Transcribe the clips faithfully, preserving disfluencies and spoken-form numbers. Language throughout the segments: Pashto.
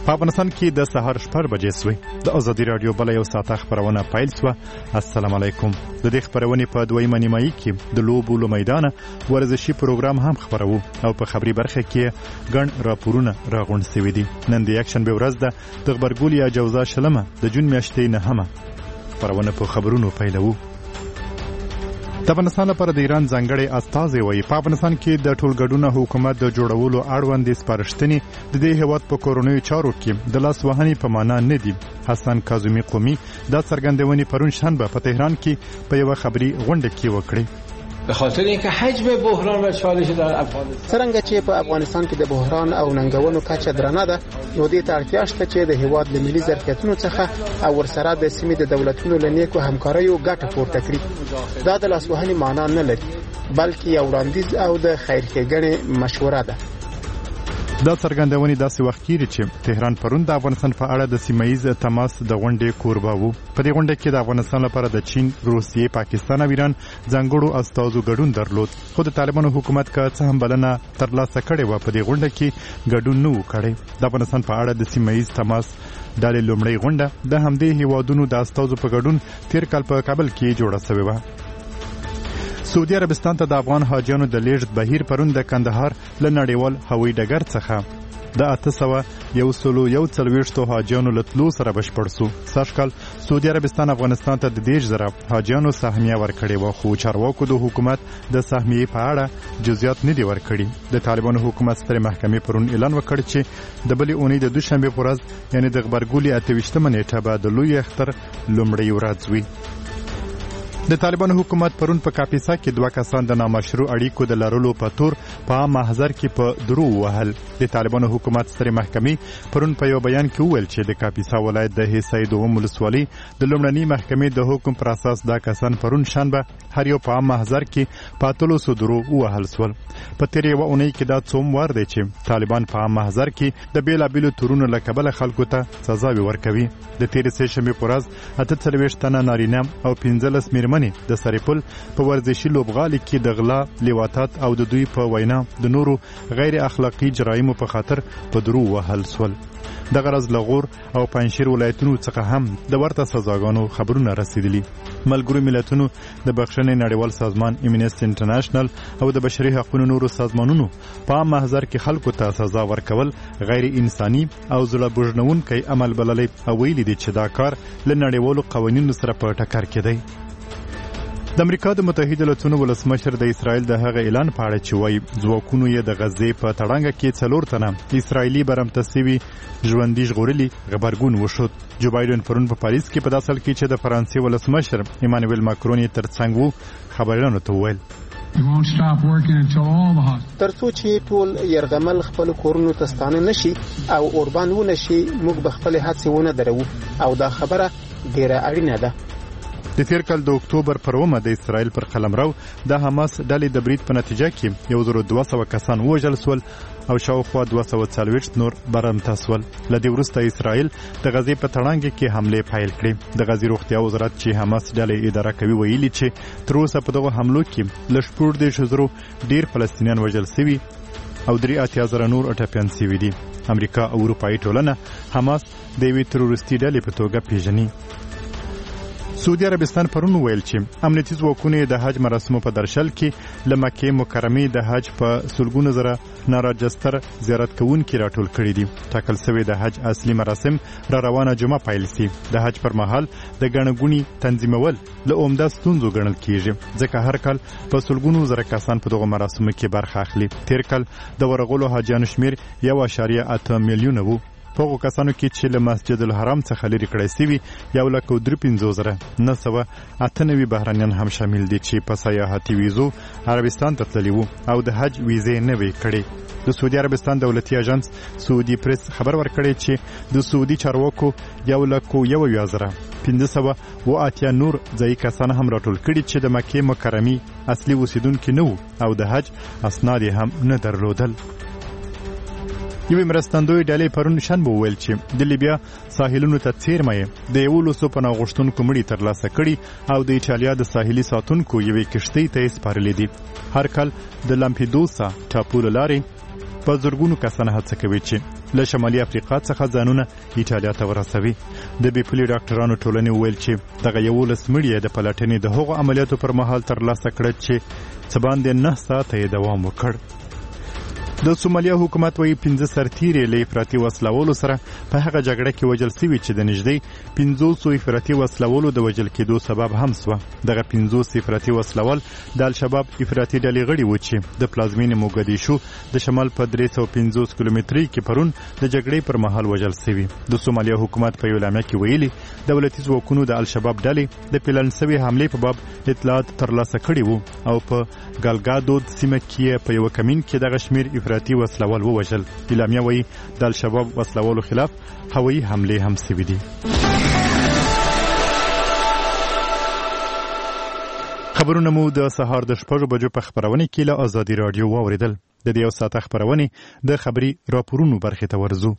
په افغانستان کې د سهار شپږ بجې سوې د ازادي رادیو بل یو ساعته خبرونه پیل شوه. السلام علیکم. د دې خبرونې په دویمه نیمایي کې د لوبو له میدانه ورزشي پروګرام هم خبرو او په خبري برخه کې ګڼ راپورونه راغونډ شوي دي. نن د یکشنبه ورځ ده د غبرګولي یا جوزا شلمه د جون میاشتې نهمه خبرونه په خبرونو پیلوو. د افغانستان لپاره د ایران ځانګړی استازی وایي په افغانستان کې د ټولګډونه حکومت د جوړولو اړوند سپارښتنې د دې هیواد په کورونیو چارو کې د لاس وهنې په معنا نه دي. حسن کاظمي قومي دا څرګندونې پرون شنبه په تهران کې په یوه خبري غونډه کې وکړې. به خاطر اینکه حجم بحران و چالش در افغانستان څنګه چې په افغانستان کې د بحران او ننګونو کچه درنه ده، نو دې ته اړتیا شته چې د هیواد له ملي ظرفیتونو څخه او ورسره د سیمې د دولتونو له نیکو همکاریو ګټه پورته کړي. دا د لاسوهنې معنا نه لري، بلکې یو وړاندیز او د خیرښېګڼې مشوره ده. دا څرګندونې داسې وخت کېږي چې تهران پرون د افغانستان په اړه د سیمه‌ایز تماس د غونډې کوربه و. په دې غونډه کې د افغانستان لپاره د چین، روسیې، پاکستان او ایران ځانګړو استازو ګډون درلود، خو د طالبانو حکومت که څه هم بلنه ترلاسه کړې وه په دې غونډه کې ګډون نه و کړی. د افغانستان په اړه د سیمه‌ایز تماس ډلې لومړۍ غونډه د همدې هیوادونو د استازو په ګډون تیر کال په کابل کې جوړه شوې وه. سعودي عربستان ته د افغان حاجیانو د لیږد بهیر پرون د کندهار له نړیوال هوایي ډګر څخه د اته سوه یو سلو یو څلوېښتو حاجیانو له تلو سره بشپړ سو. سږ کال سعودي عربستان افغانستان ته د دېرش زره حاجیانو سهمیه ورکړې وه، خو چارواکو د حکومت د سهمیې په اړه جزئیات نه دي ورکړي. د طالبانو حکومت سترې محکمې پرون اعلان وکړ چې د بلې اونۍ د دوشنبې په ورځ یعنې د غبرګولي اته ویشتمه نیټه به د لوی اختر لومړۍ ورځ وي. د طالبانو حکومت پرون په کاپیسا کې دوه کسان د نامشروع اړیکو د لرلو په تور په عام محضر کې په درو وهل. د طالبانو حکومت سترې محکمې پرون په یو بیان کې وویل چې د کاپیسا ولایت د حصې دوهم ولسوالۍ د لومړنۍ محکمې د حکم پر اساس دا کسان پرون شنبه هر یو په عام محضر کې په اتلسو درو ووهل سول. په تېرې یوه اونۍ کې دا څوم وار دی چې طالبان په عام محضر کې د بېلابېلو تورونو له کبله خلکو ته سزاوې ورکوي. د تېرې سه شنبې په ورځ اته څلوېښت تنه نارینه او پنځلس مېرمنې د سرپل په ورزشي لوبغالي کې د غلا، لیواتات او د دوی په وینا د نورو غیر اخلاقی جرایمو په خاطر په درو وهل سول. د غرض لغور او پنځشیر ولایتونو څخه هم د ورته سزاګانو خبرونه رسیدلي. ملګرو ملتونو د بخښنې نړیوال سازمان امنیست انټرنیشنل او د بشري حقوقو نورو سازمانونو په عام محضر کې خلکو ته سزا ورکول غیر انساني او زړه بوژنونکی عمل بللی او ویلي دي چې دا کار له نړیوالو قوانینو سره په ټکر کې دی. د امریکا د متحده ایالاتونو ولسمشر د اسرائیل د هغه اعلان په اړه چې وایي ځواکونو یې د غزې په تړانګه کې څلور تنه اسرائیلي برمته سوي ژوندي ژغورلي غبرګون وشود. جو بایدن پرون په پاریس کې په داسې حال کې چې د فرانسې ولسمشر ایمانویل ماکرون یې ترڅنګ و خبریالانو ته وویل ترڅو چې ټول یرغمل خپل کورونو ته ستانه نشي او اوربان ونشي، موږ به خپل هڅې ونه درو او دا خبره ډیره اړینه ده. د تیر کال د اکتوبر پر اومه د اسرائیل پر قلمرو د حماس ډلې د برید په نتیجه کې یو زر دوه سوه کسان ووژل سول او شاوخوا دوه سوه څلوېښت نور برمته سول. له دې وروسته اسرائیل د غزې په تړانګه کې حملې پیل کړې. د غزې روغتیا وزارت چې حماس ډلې اداره کوي ویلي چې تر اوسه په دغو حملو کې له شپږ دېرش زرو ډېر فلسطینیان وژل سوي او درې اتیا زره نور ټپیان سوي دي. امریکا او اروپایي ټولنه حماس د یوې تروریستي ډلې په توګه پیژني. سعودي عربستان پرون ویل چې امنیتي ځواکونه د حج مراسمو په درشل کې له مکې مکرمې د حج په سلګونو زره ناراجستر زیارت کوونکي راټول کړي دي. ټاکل شوی د حج اصلي مراسم را روانه جمعه پیل سي. د حج پر مهال د ګڼه ګوڼې تنظیمول له عمده ستونزو ګڼل کیږي، ځکه هر کال په سلګونو زره کسان په دغه مراسمو کې برخه اخلي. تیر کال د ورغلو حاجیانو شمیر یو اعشاریه اته میلیونه و. په هغو کسانو کې چې له مسجد الحرام څخه لرې کړی سوي یو لک او درې پنځوس زره نه سوه اته نوي بهرنیان هم شامل دي چې په سیاحتي ویزو عربستان ته تللي وو او د حج ویزې نه وې کړې. د سعودي عربستان دولتي اژانس سعودي پریس خبر ورکړی چې د سعودي چارواکو یو لک او یو اویا زره پنځه سوه اوه اتیا نور ځایي کسان هم راټول کړي چې د مکې مکرمې اصلي اوسیدونکي نه وو او د حج اسناد یې هم نه درلودل. یوې مرستندوی ډلې پرون شنبه وویل چې د لیبیا ساحلونو ته څیرمه یې د یولسو پناه غوښتونکو مړي ترلاسه کړي او د ایټالیا د ساحلي ساتونکو یوې کښتۍ ته یې سپارلي دي. هر کال د لامپیدوسا ټاپو له لارې په زرګونو کسان هڅه کوي چې له شمالي افریقا څخه ځانونه ایټالیا ته ورسوي. د بیپلي ډاکټرانو ټولنې ویل چې دغه یولس مړي د پلټنې د هغو عملیاتو پر مهال ترلاسه کړل چې څه باندې نه ساعته یې دوام وکړ. د سومالیا حکومت وايي پنځه سرتیري له افراطي وسلوالو سره په هغه جګړه کې وژل شوي چې د نږدې پنځوسو افراطي وسلوالو د وژل کېدو سبب هم سوه. دغه پنځوس افراطي وسلوال د الشباب افراطي ډلې غړي وو چې د پلازمینې موګدیشو د شمال په درې سوه پنځوس کیلومتري کې پرون د جګړې پر مهال وژل شوي. د سومالیا حکومت په یو اعلامیه کې ویلي دولتي ځواکونو د الشباب ډلې د پلان شوي حملې په باب اطلاعات ترلاسه کړي وو او په ګالګادود سیمه کې په یو کمین کې دغه شمیر افراطي وسلوال ووژل. اعلامیه وايي د الشباب وسلوالو خلاف هوایي حملې هم شوي دي. خبرونه مو د سهار د شپږو بجو په خبرونه کې له ازادي رادیو واوریدل. د دې یو ساعت خبرونه د خبري راپورونو برخه ته ورزو.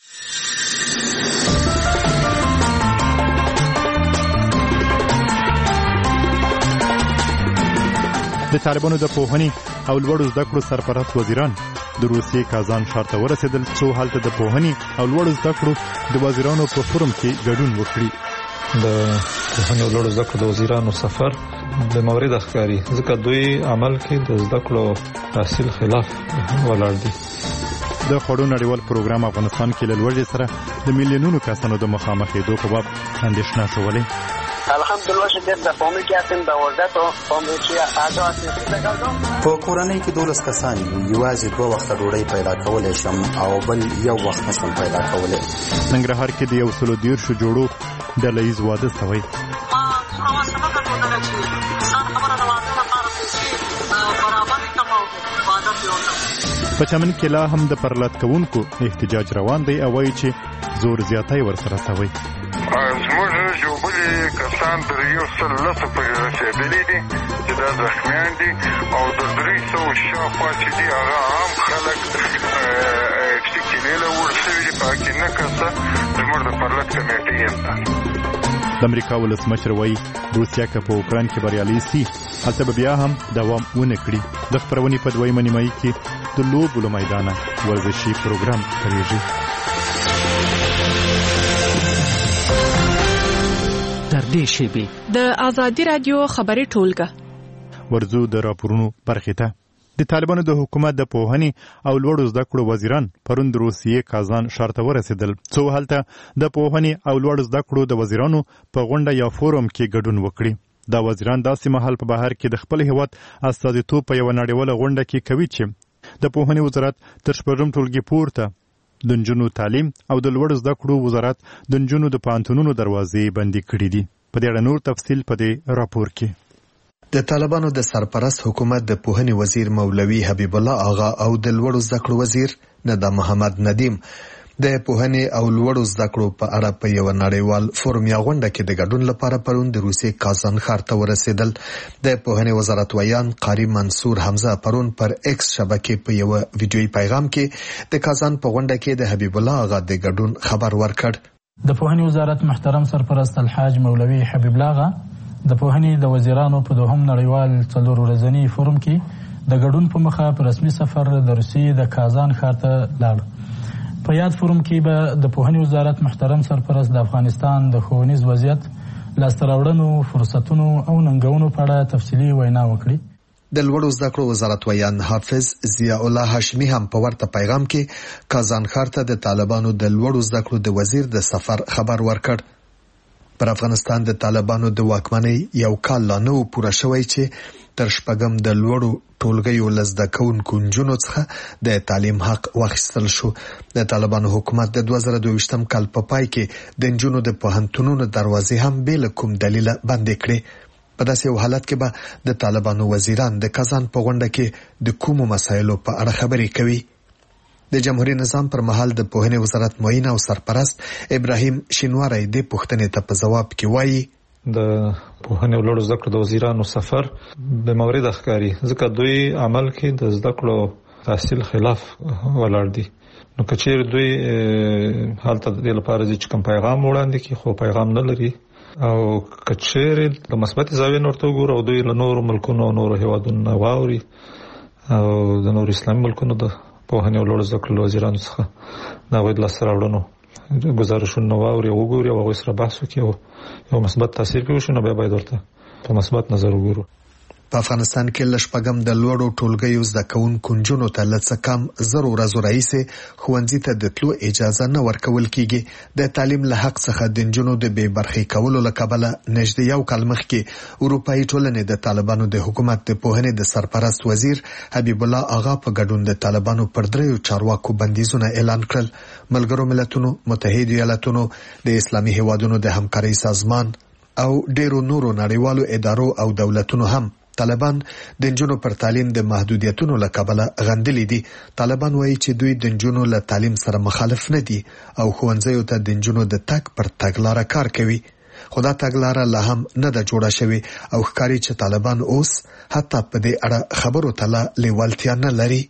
د طالبانو د پوهنې او لوړو زده کړو سرپرست وزیران د روسیې کازان ښار ته ورسېدل څو هلته د پوهنې او لوړو زده کړو د وزیرانو په فورم کې ګډون وکړي. د پوهنې او لوړو زده کړو د وزیرانو سفر د مورد ښکاري ځکه دوی عمل کې د زده کړو تحصیل خلاف ولاړ دي. د خوړو نړیوال پروګرام افغانستان کې له لوږې سره د میلیونونو کسانو د مخامخېدو په باب اندېښنه شولې. الحمدلله چې د فامیل کې هستیم د وردت او فامیل چې اعضا هستیم. په کورنۍ کې دولس کسان یوازې دوه وخت ډوډۍ پیدا کولی شم او بل یو وخت نشم پیدا کولی. ننګرهار کې د یو سلو دیرشو جوړو ډله ییز واده شوی. په چمن کې لا هم د پرلط کوونکو احتجاج روان دی او وایي چې زور زیاتی ورسره شوی. زموږ یو بلې کسان تر یو سل لسو پورې رسېدلي دي چې دا زخمیان دي او د درې سوو شاوخوا چې دي هغه عام خلک ټیکلې له وړ شوي دي. په هغې نه کسه زموږ د پرلط کمیټې یم. د امریکا ولسمشر وایي روسیه که په اوکراین کې بریالۍ سي هلته به بیا هم دوام ونه کړي. د خپرونې په دویمه نیمایي کې د لوبو له میدانه ورزشي پروګرام خپرېږي. تر دې شیبې د ازادي رادیو خبري ټولګه ورزو د راپورونو برخې ته. د طالبانو د حکومت د پوهنې او لوړو زده کړو وزیران پرون د روسیې کازان ښار ته ورسېدل څو هلته د پوهنې او لوړو زده کړو د وزیرانو په غونډه یا فورم کې ګډون وکړي. دا وزیران داسې مهال په بهر کې د خپل هیواد استازیتوب په یوه نړیواله غونډه کې کوي چې د پوهنې وزارت تر شپږم ټولګي پورته د نجونو تعلیم او د لوړو زده کړو وزارت د نجونو د پوهنتونونو دروازې بندي کړي دي. په دې اړه نور تفصیل په دې راپور کې. د طالبانو د سرپرست حکومت د پوهنې وزیر مولوي حبیب الله آغا او د لوړو زده کړو وزیر ندا محمد ندیم د پوهنې او لوړو زده کړو په اړه په یو نړیوال فورم یا غونډه کې د ګډون لپاره پرون د روسیې کازان ښار ته ورسېدل. د پوهنې وزارت ویان قاری منصور حمزه پرون پر ایکس شبکې په یو ویډیویي پیغام کې د کازان په غونډه کې د حبیب الله آغا د ګډون خبر ورکړ. د پوهنې وزارت محترم سرپرست الحاج مولوي حبیب الله آغا د پوهنې د وزیرانو په دوهم نړیوال څلور ورځني فورم کې د ګډون په مخه په رسمي سفر د روسیې د کازان ښار ته لاړ. په یاد فورم کې به د پوهنې وزارت محترم سرپرست د افغانستان د ښوونیز وضعیت، لاسته راوړنو، فرصتونو او ننګونو په اړه تفصیلي وینا وکړي. د لوړو زده کړو وزارت ویان حافظ ضیاء الله هاشمي هم په ورته پیغام کې کازان ښار ته د طالبانو د لوړو زده کړو د وزیر د سفر خبر ورکړ. پر افغانستان د طالبانو د واکمنۍ یو کال لا نه و پوره شوی چې تر شپږم د لوړو ټولګیو له زده کوونکو نجونو څخه د تعلیم حق واخیستل شو. د طالبانو حکومت د دوه زره دوه ویشتم کال په پای کې د نجونو د پوهنتونونو دروازې هم بې له کوم دلیله بندې کړې. په داسې یو حالت کې به د طالبانو وزیران د کازان په غونډه کې د کومو مسایلو په اړه خبرې کوي. د جمهوریت نظام پر مهال د پوهنې وزارت معین او سرپرست ابراهیم شینواری د پوښتنې ته په جواب کې وایي د پوهنې او لوړو زده کړو د وزیرانو سفر به مورد ښکاري ځکه دوی عمل کې د زده کړو تحصیل خلاف ولاړ دي. نو که چیرې دوی هلته د دې لپاره چې کوم پیغام وړاندې کړي خو پیغام نه لري او که چیرې د مثبت زاویې ورته وګورو او دوی له نورو ملکونو او نورو هیوادونو واوري او د نورو اسلامي ملکونو د په هنه ولور زکل وزیرانو څخه دا وایي لاسره وړنو گزارشونه واوري وګوري او غوښره بحث وکړي او مثبت تاثیر کوي شنو به باید ورته په مثبت نظر وګورو. په افغانستان کې لشپګم د لوړو ټولګیو زده کوونکو نجونو ته لڅ کم زرو ورځو راهیسې ښوونځي ته د تلو اجازه نه ورکول کیږي. د تعلیم له حق څخه د نجونو د بې برخې کولو له کبله نږدې یو کال مخکې اروپایي ټولنې د طالبانو د حکومت د پوهنې د سرپرست وزیر حبیب الله آغا په ګډون د طالبانو پر دریو چارواکو بندیزونه اعلان کړل. ملګرو ملتونو، متحده ایالاتونو، د اسلامي هیوادونو د همکارۍ سازمان او ډیرو نورو نړیوالو ادارو او دولتونو هم طالبان د نجونو پر تعلیم د محدودیتونو له کبله غندلي دي. طالبان وایي چې دوی د نجونو له تعلیم سره مخالف نه دي او ښوونځیو ته د نجونو د تګ پر تګلاره کار کوي. خو دا تګلاره لا هم نه ده جوړه شوې او ښکاري چې طالبان اوس حتی په دې اړه خبرو ته لا لیوالتیا نه لري.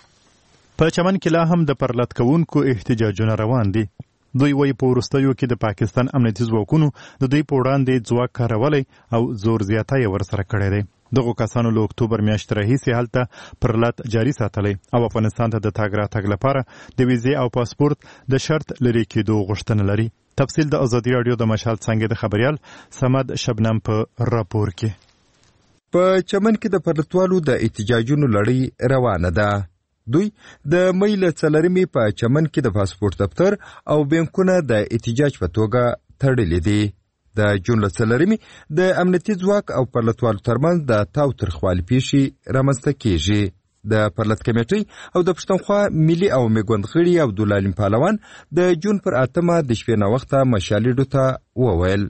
په چمن کې لا هم د پرلط کوونکو احتجاجونه روان دي. دوی وایي په وروستیو کې د پاکستان امنیتي ځواکونو د دوی په وړاندې ځواک کارولی او زور زیاتی یې ورسره کړی دی. دغو کسانو له اکتوبر میاشتې راهیسې هلته پرلط جاري ساتلی او افغانستان ته د تګ راتګ لپاره د ویزې او پاسپورت د شرط لرې کېدو غوښتنه لري. تفصیل د ازادي راډیو د مشال څانګې د خبریال صمد شبنم په راپور کې. په چمن کې د پرلطوالو د احتجاجونو لړۍ روانه ده. دوی د مې له څلورمې په چمن کې د پاسپورت دفتر او بانکونه د احتجاج په توګه تړلې دي. د جون له څلورمې د امنیتي ځواک او پرلطوالو ترمنځ د تاو ترخوالي پیښې رامنځته کیږي. د پرلط کمیټۍ او د پښتونخوا ملي او میګوند غړي عبدالعلیم پهلوان د جون پر اتمه د شپې ناوخته مشالېډو ته وویل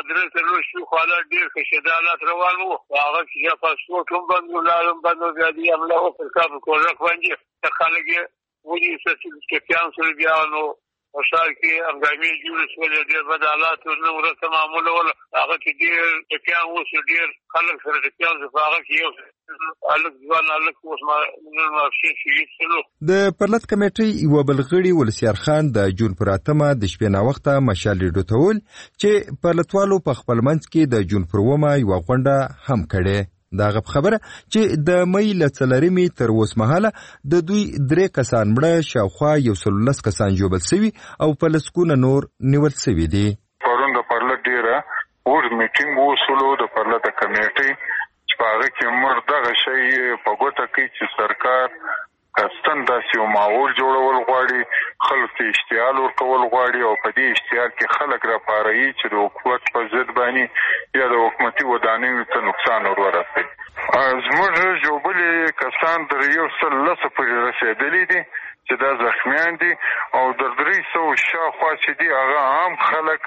خواله ډیر کشدالات روان وو. هغه چې پاسپورت هم بند و، لارم بند و، بیا دې حمله وکړه په کوژک باندې. خلک یې ونیول چې کپتان سره بیا نو په ښار کې هنګامې جوړې شولې، ډېر بد حالات ورنه ورته معموله وله. هغه کې ډېر ټپیان اوس ډېر خلک سره ټپیان شو. په هغه کې یو هلک ځوان هلک اوس نن ماسپښین شهید شولو. د پرلط کمیټۍ یوه بل غړي ولسیار خان د جون پر اتمه د شپې ناوخته مشالېډو ته وویل چې پرلطوالو په خپل منځ کې د جون پر اوومه یوه غونډه هم کړې. د هغه خبره چې د مې له څلورمې تر اوس مهاله د دوی درې کسان مړه، شاوخوا یو سل لس کسان ژوبل سوي او په لسګونه نور نیول سوي دي. پرون د پرلط ډېره اوږد میټینګ وشولو د پرلط کمیټۍ چې په هغه کې موږ دغه شی په ګوته کوي چې سرکار کستن داسې یو ماحول جوړول غواړي، خلکو ته اشتعال ورکول غواړي او په دې اشتعال کې خلک راپاروي چې د حکومت په ضد باندې یا د حکومتي ودانیو ته نقصان ور ورسوي. زموږ ژوبلې کسان تر یو سل لسو پورې رسېدلي دي چې دا زخمیان دي او د درې سوو شاوخوا چې دي هغه عام خلک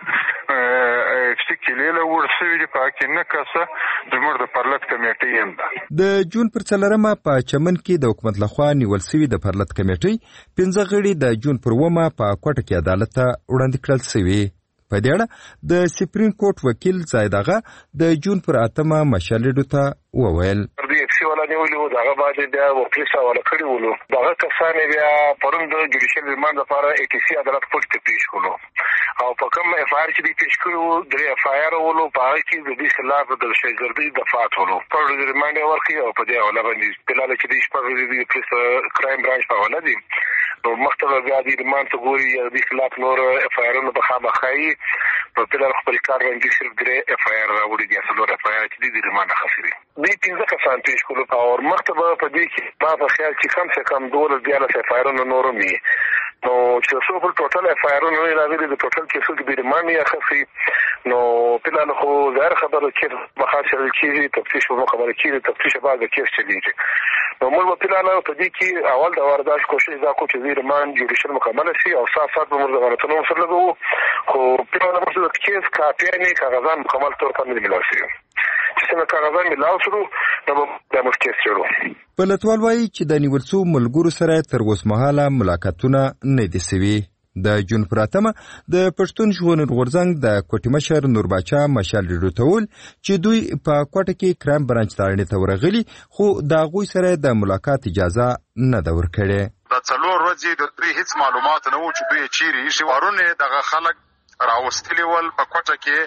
اکسي کلیله ورسوي دي. په هغه کې نه کسه زموږ د پرلط کمیټۍ هم ده. د جون پر څلورمه په چمن کې د حکومت لخوا نیول سوي د پرلط کمیټۍ پنځه غړي د جون پر اوومه په کوټه کې عدالت ته وړاندې کړل سوي. په دې اړه د سپریم کورټ وکیل زاید آغا د جون پر اتمه مشالېډو ته وویل ولا نیولې وو، دغه باندې بیا وکیل سوال کړی ولو. دغه کسان بیا پرون د جوډیشل ریماند لپاره ای ټي سي عدالت کوټ ته پیښ کړو او په کوم اف آر چې دی پیښ کړو درې اف آی آر ولو. په هغه کې د دې خلاف د شایګردۍ دفعات ولو پر ریماند ورکړي او په دې حواله باندې دلاله چې د شپږ د پولیس کرایم برانچ په حواله دي نو مختلف بیا د ریماند ته ګوري د دې خلاف نور اف آی آرونه به خامخایي په دلار خپل کار باندې صرف درې اف آی آر راوړي دي اصل اف آی آر چې د ریماند خاصري دې پنځه کسان پیښ کړو او مختبه په دې کې ما په خیال چې کم څه کم دوه دیاله اف آی آرونه نورم وي نو چې څو په ټوټل اف آی آرونه راغلي د ټوټل کې څو د ریماند یې خاصي نو په لاره خو ظاهر خبره چې مخاطر کې تفتیش او خبره کې تفتیش بعد کې چلیږي نو موږ په لاره په دې کې اول د واردات کوشش دا کو چې ریماند جوړیشل مکمل شي او سات سات به موږ غلطونه سره لګو خو په لاره موږ د کیس کاپی نه کاغذان مکمل تور باندې ملاسي چې څنګه کاغذان ملاوسرو نو د مشکل شروع پلتوال وایي چې د نیول شو ملګرو سره تر اوسه مهاله ملاقاتونه نه دي سوي. د جون پراتمه د پښتون ژغورنې غورځنګ د کوټي مشر نور باچا مشال ډوټول چې دوی په کوټه کې کرام برانچ تاړنې ته ورغلي خو د غوي سره د ملاقات اجازه نه دا ورکړي. د څلور ورځې د دوی هیڅ معلومات نه و چې دوی چیرې شي ورونه دغه خلک راوستلي ول په کوټه کې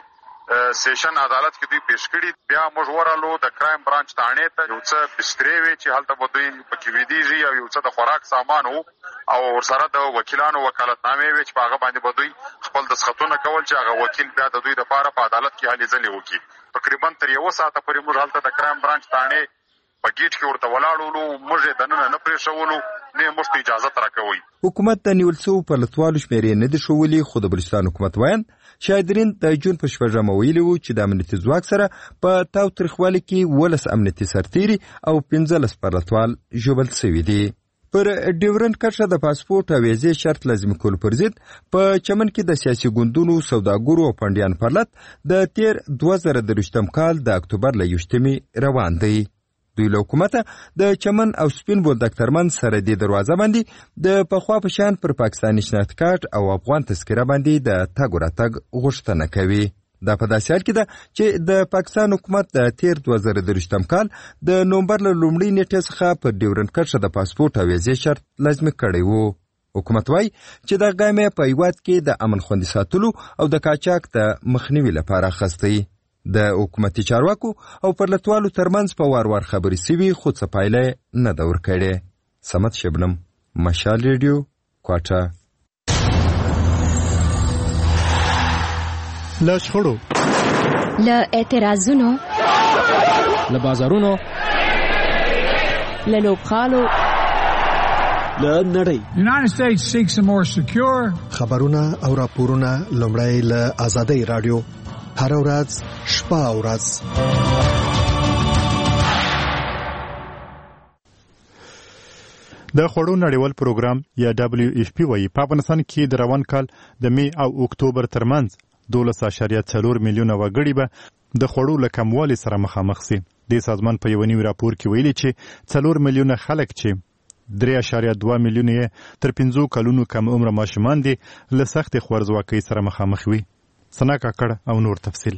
سیشن عدالت کې دوی پیش کړي. بیا موږ ورالو د کرایم برانچ تانه ته یو څه بسترې وی چې هلته به دوی پکې ویدیږي او یو څه د خوراک سامان وو او ورسره د وکیلانو وکالتنامې وی چې په هغه باندې به دوی خپل دسخطونه کول چې هغه وکیل بیا د دوی لپاره په عدالت کې هلې ځلې وکړي. تقریبا تر یو ساعته پورې موږ هلته د کرایم برانچ تانه په گیټ کې ورته ولاړولو، موږ یې دننه نه پرېښولو، نه موږ ته اجازه راکوي. حکومت د نیول شوو پرلتوالو شمېرې نه دي ښولي، خو د بلوچستان حکومت وایي شاهدرین د جون په شپږمه ویلي وو چې د امنیتي ځواک سره په تاوتریخوالي کې ولس امنیتي سرتیري او پنځلس پرلتوال ژوبل شوي دي. پر ډیورنډ کرښه د پاسپورت او ویزې شرط لازمي کولو پر ضد په چمن کې د سیاسي ګوندونو، سوداګرو او پنډیان پرلت د تیر دوه زره درویشتم کال د اکتوبر له یوشتمې روان دی. دوی له حکومته د چمن او سپین بولدک ترمنځ سره د دروازه باندې د پخوا په شان پر پاکستاني شناخت کارت او افغان تذکره باندې د تګ راتګ غوښتنه کوي. دا په داسې حال کې ده چې د پاکستان حکومت د تیر دوه زره درویشتم کال د نومبر له لومړۍ نیټې څخه پر ډیورنډ کرښه د پاسپورت او ویزې شرط لازمي کړی و. حکومت وایي چې دا ګام یې په هیواد کې د امن خوندي ساتلو او د قاچاق د مخنیوي لپاره اخیستی. د حکومتي چارواکو او پرلتوالو ترمنځ په وار وار خبرې سوي، خو څه پایله نه ده ورکړې. صمد شبنم، مشال ریډیو، کوټه. له شخړو، له اعتراضونو، له بازارونو، له لوبغالو، له نړۍ. United States seeks a more secure. خبرونه او راپورونه لومړی له آزادۍ رادیو، هر ورځ شپه او ورځ. د خوړو نړیوال پروګرام یا دبليو اف پی وايي په افغانستان کې د روان کال د می او اکتوبر ترمنځ دولس اعشاریه څلور میلیونه وګړي به د خوړو له کموالي سره مخامخ شي. د سازمان په یو نوي راپور کې ویلي چې څلور میلیونه خلک چې درې اعشاریه دوه میلیونه تر پنځو کلونو کم عمر ماشومان دي له سخت خوارځواکۍ سره مخامخ وي. سنا کاکړ او نور تفصیل.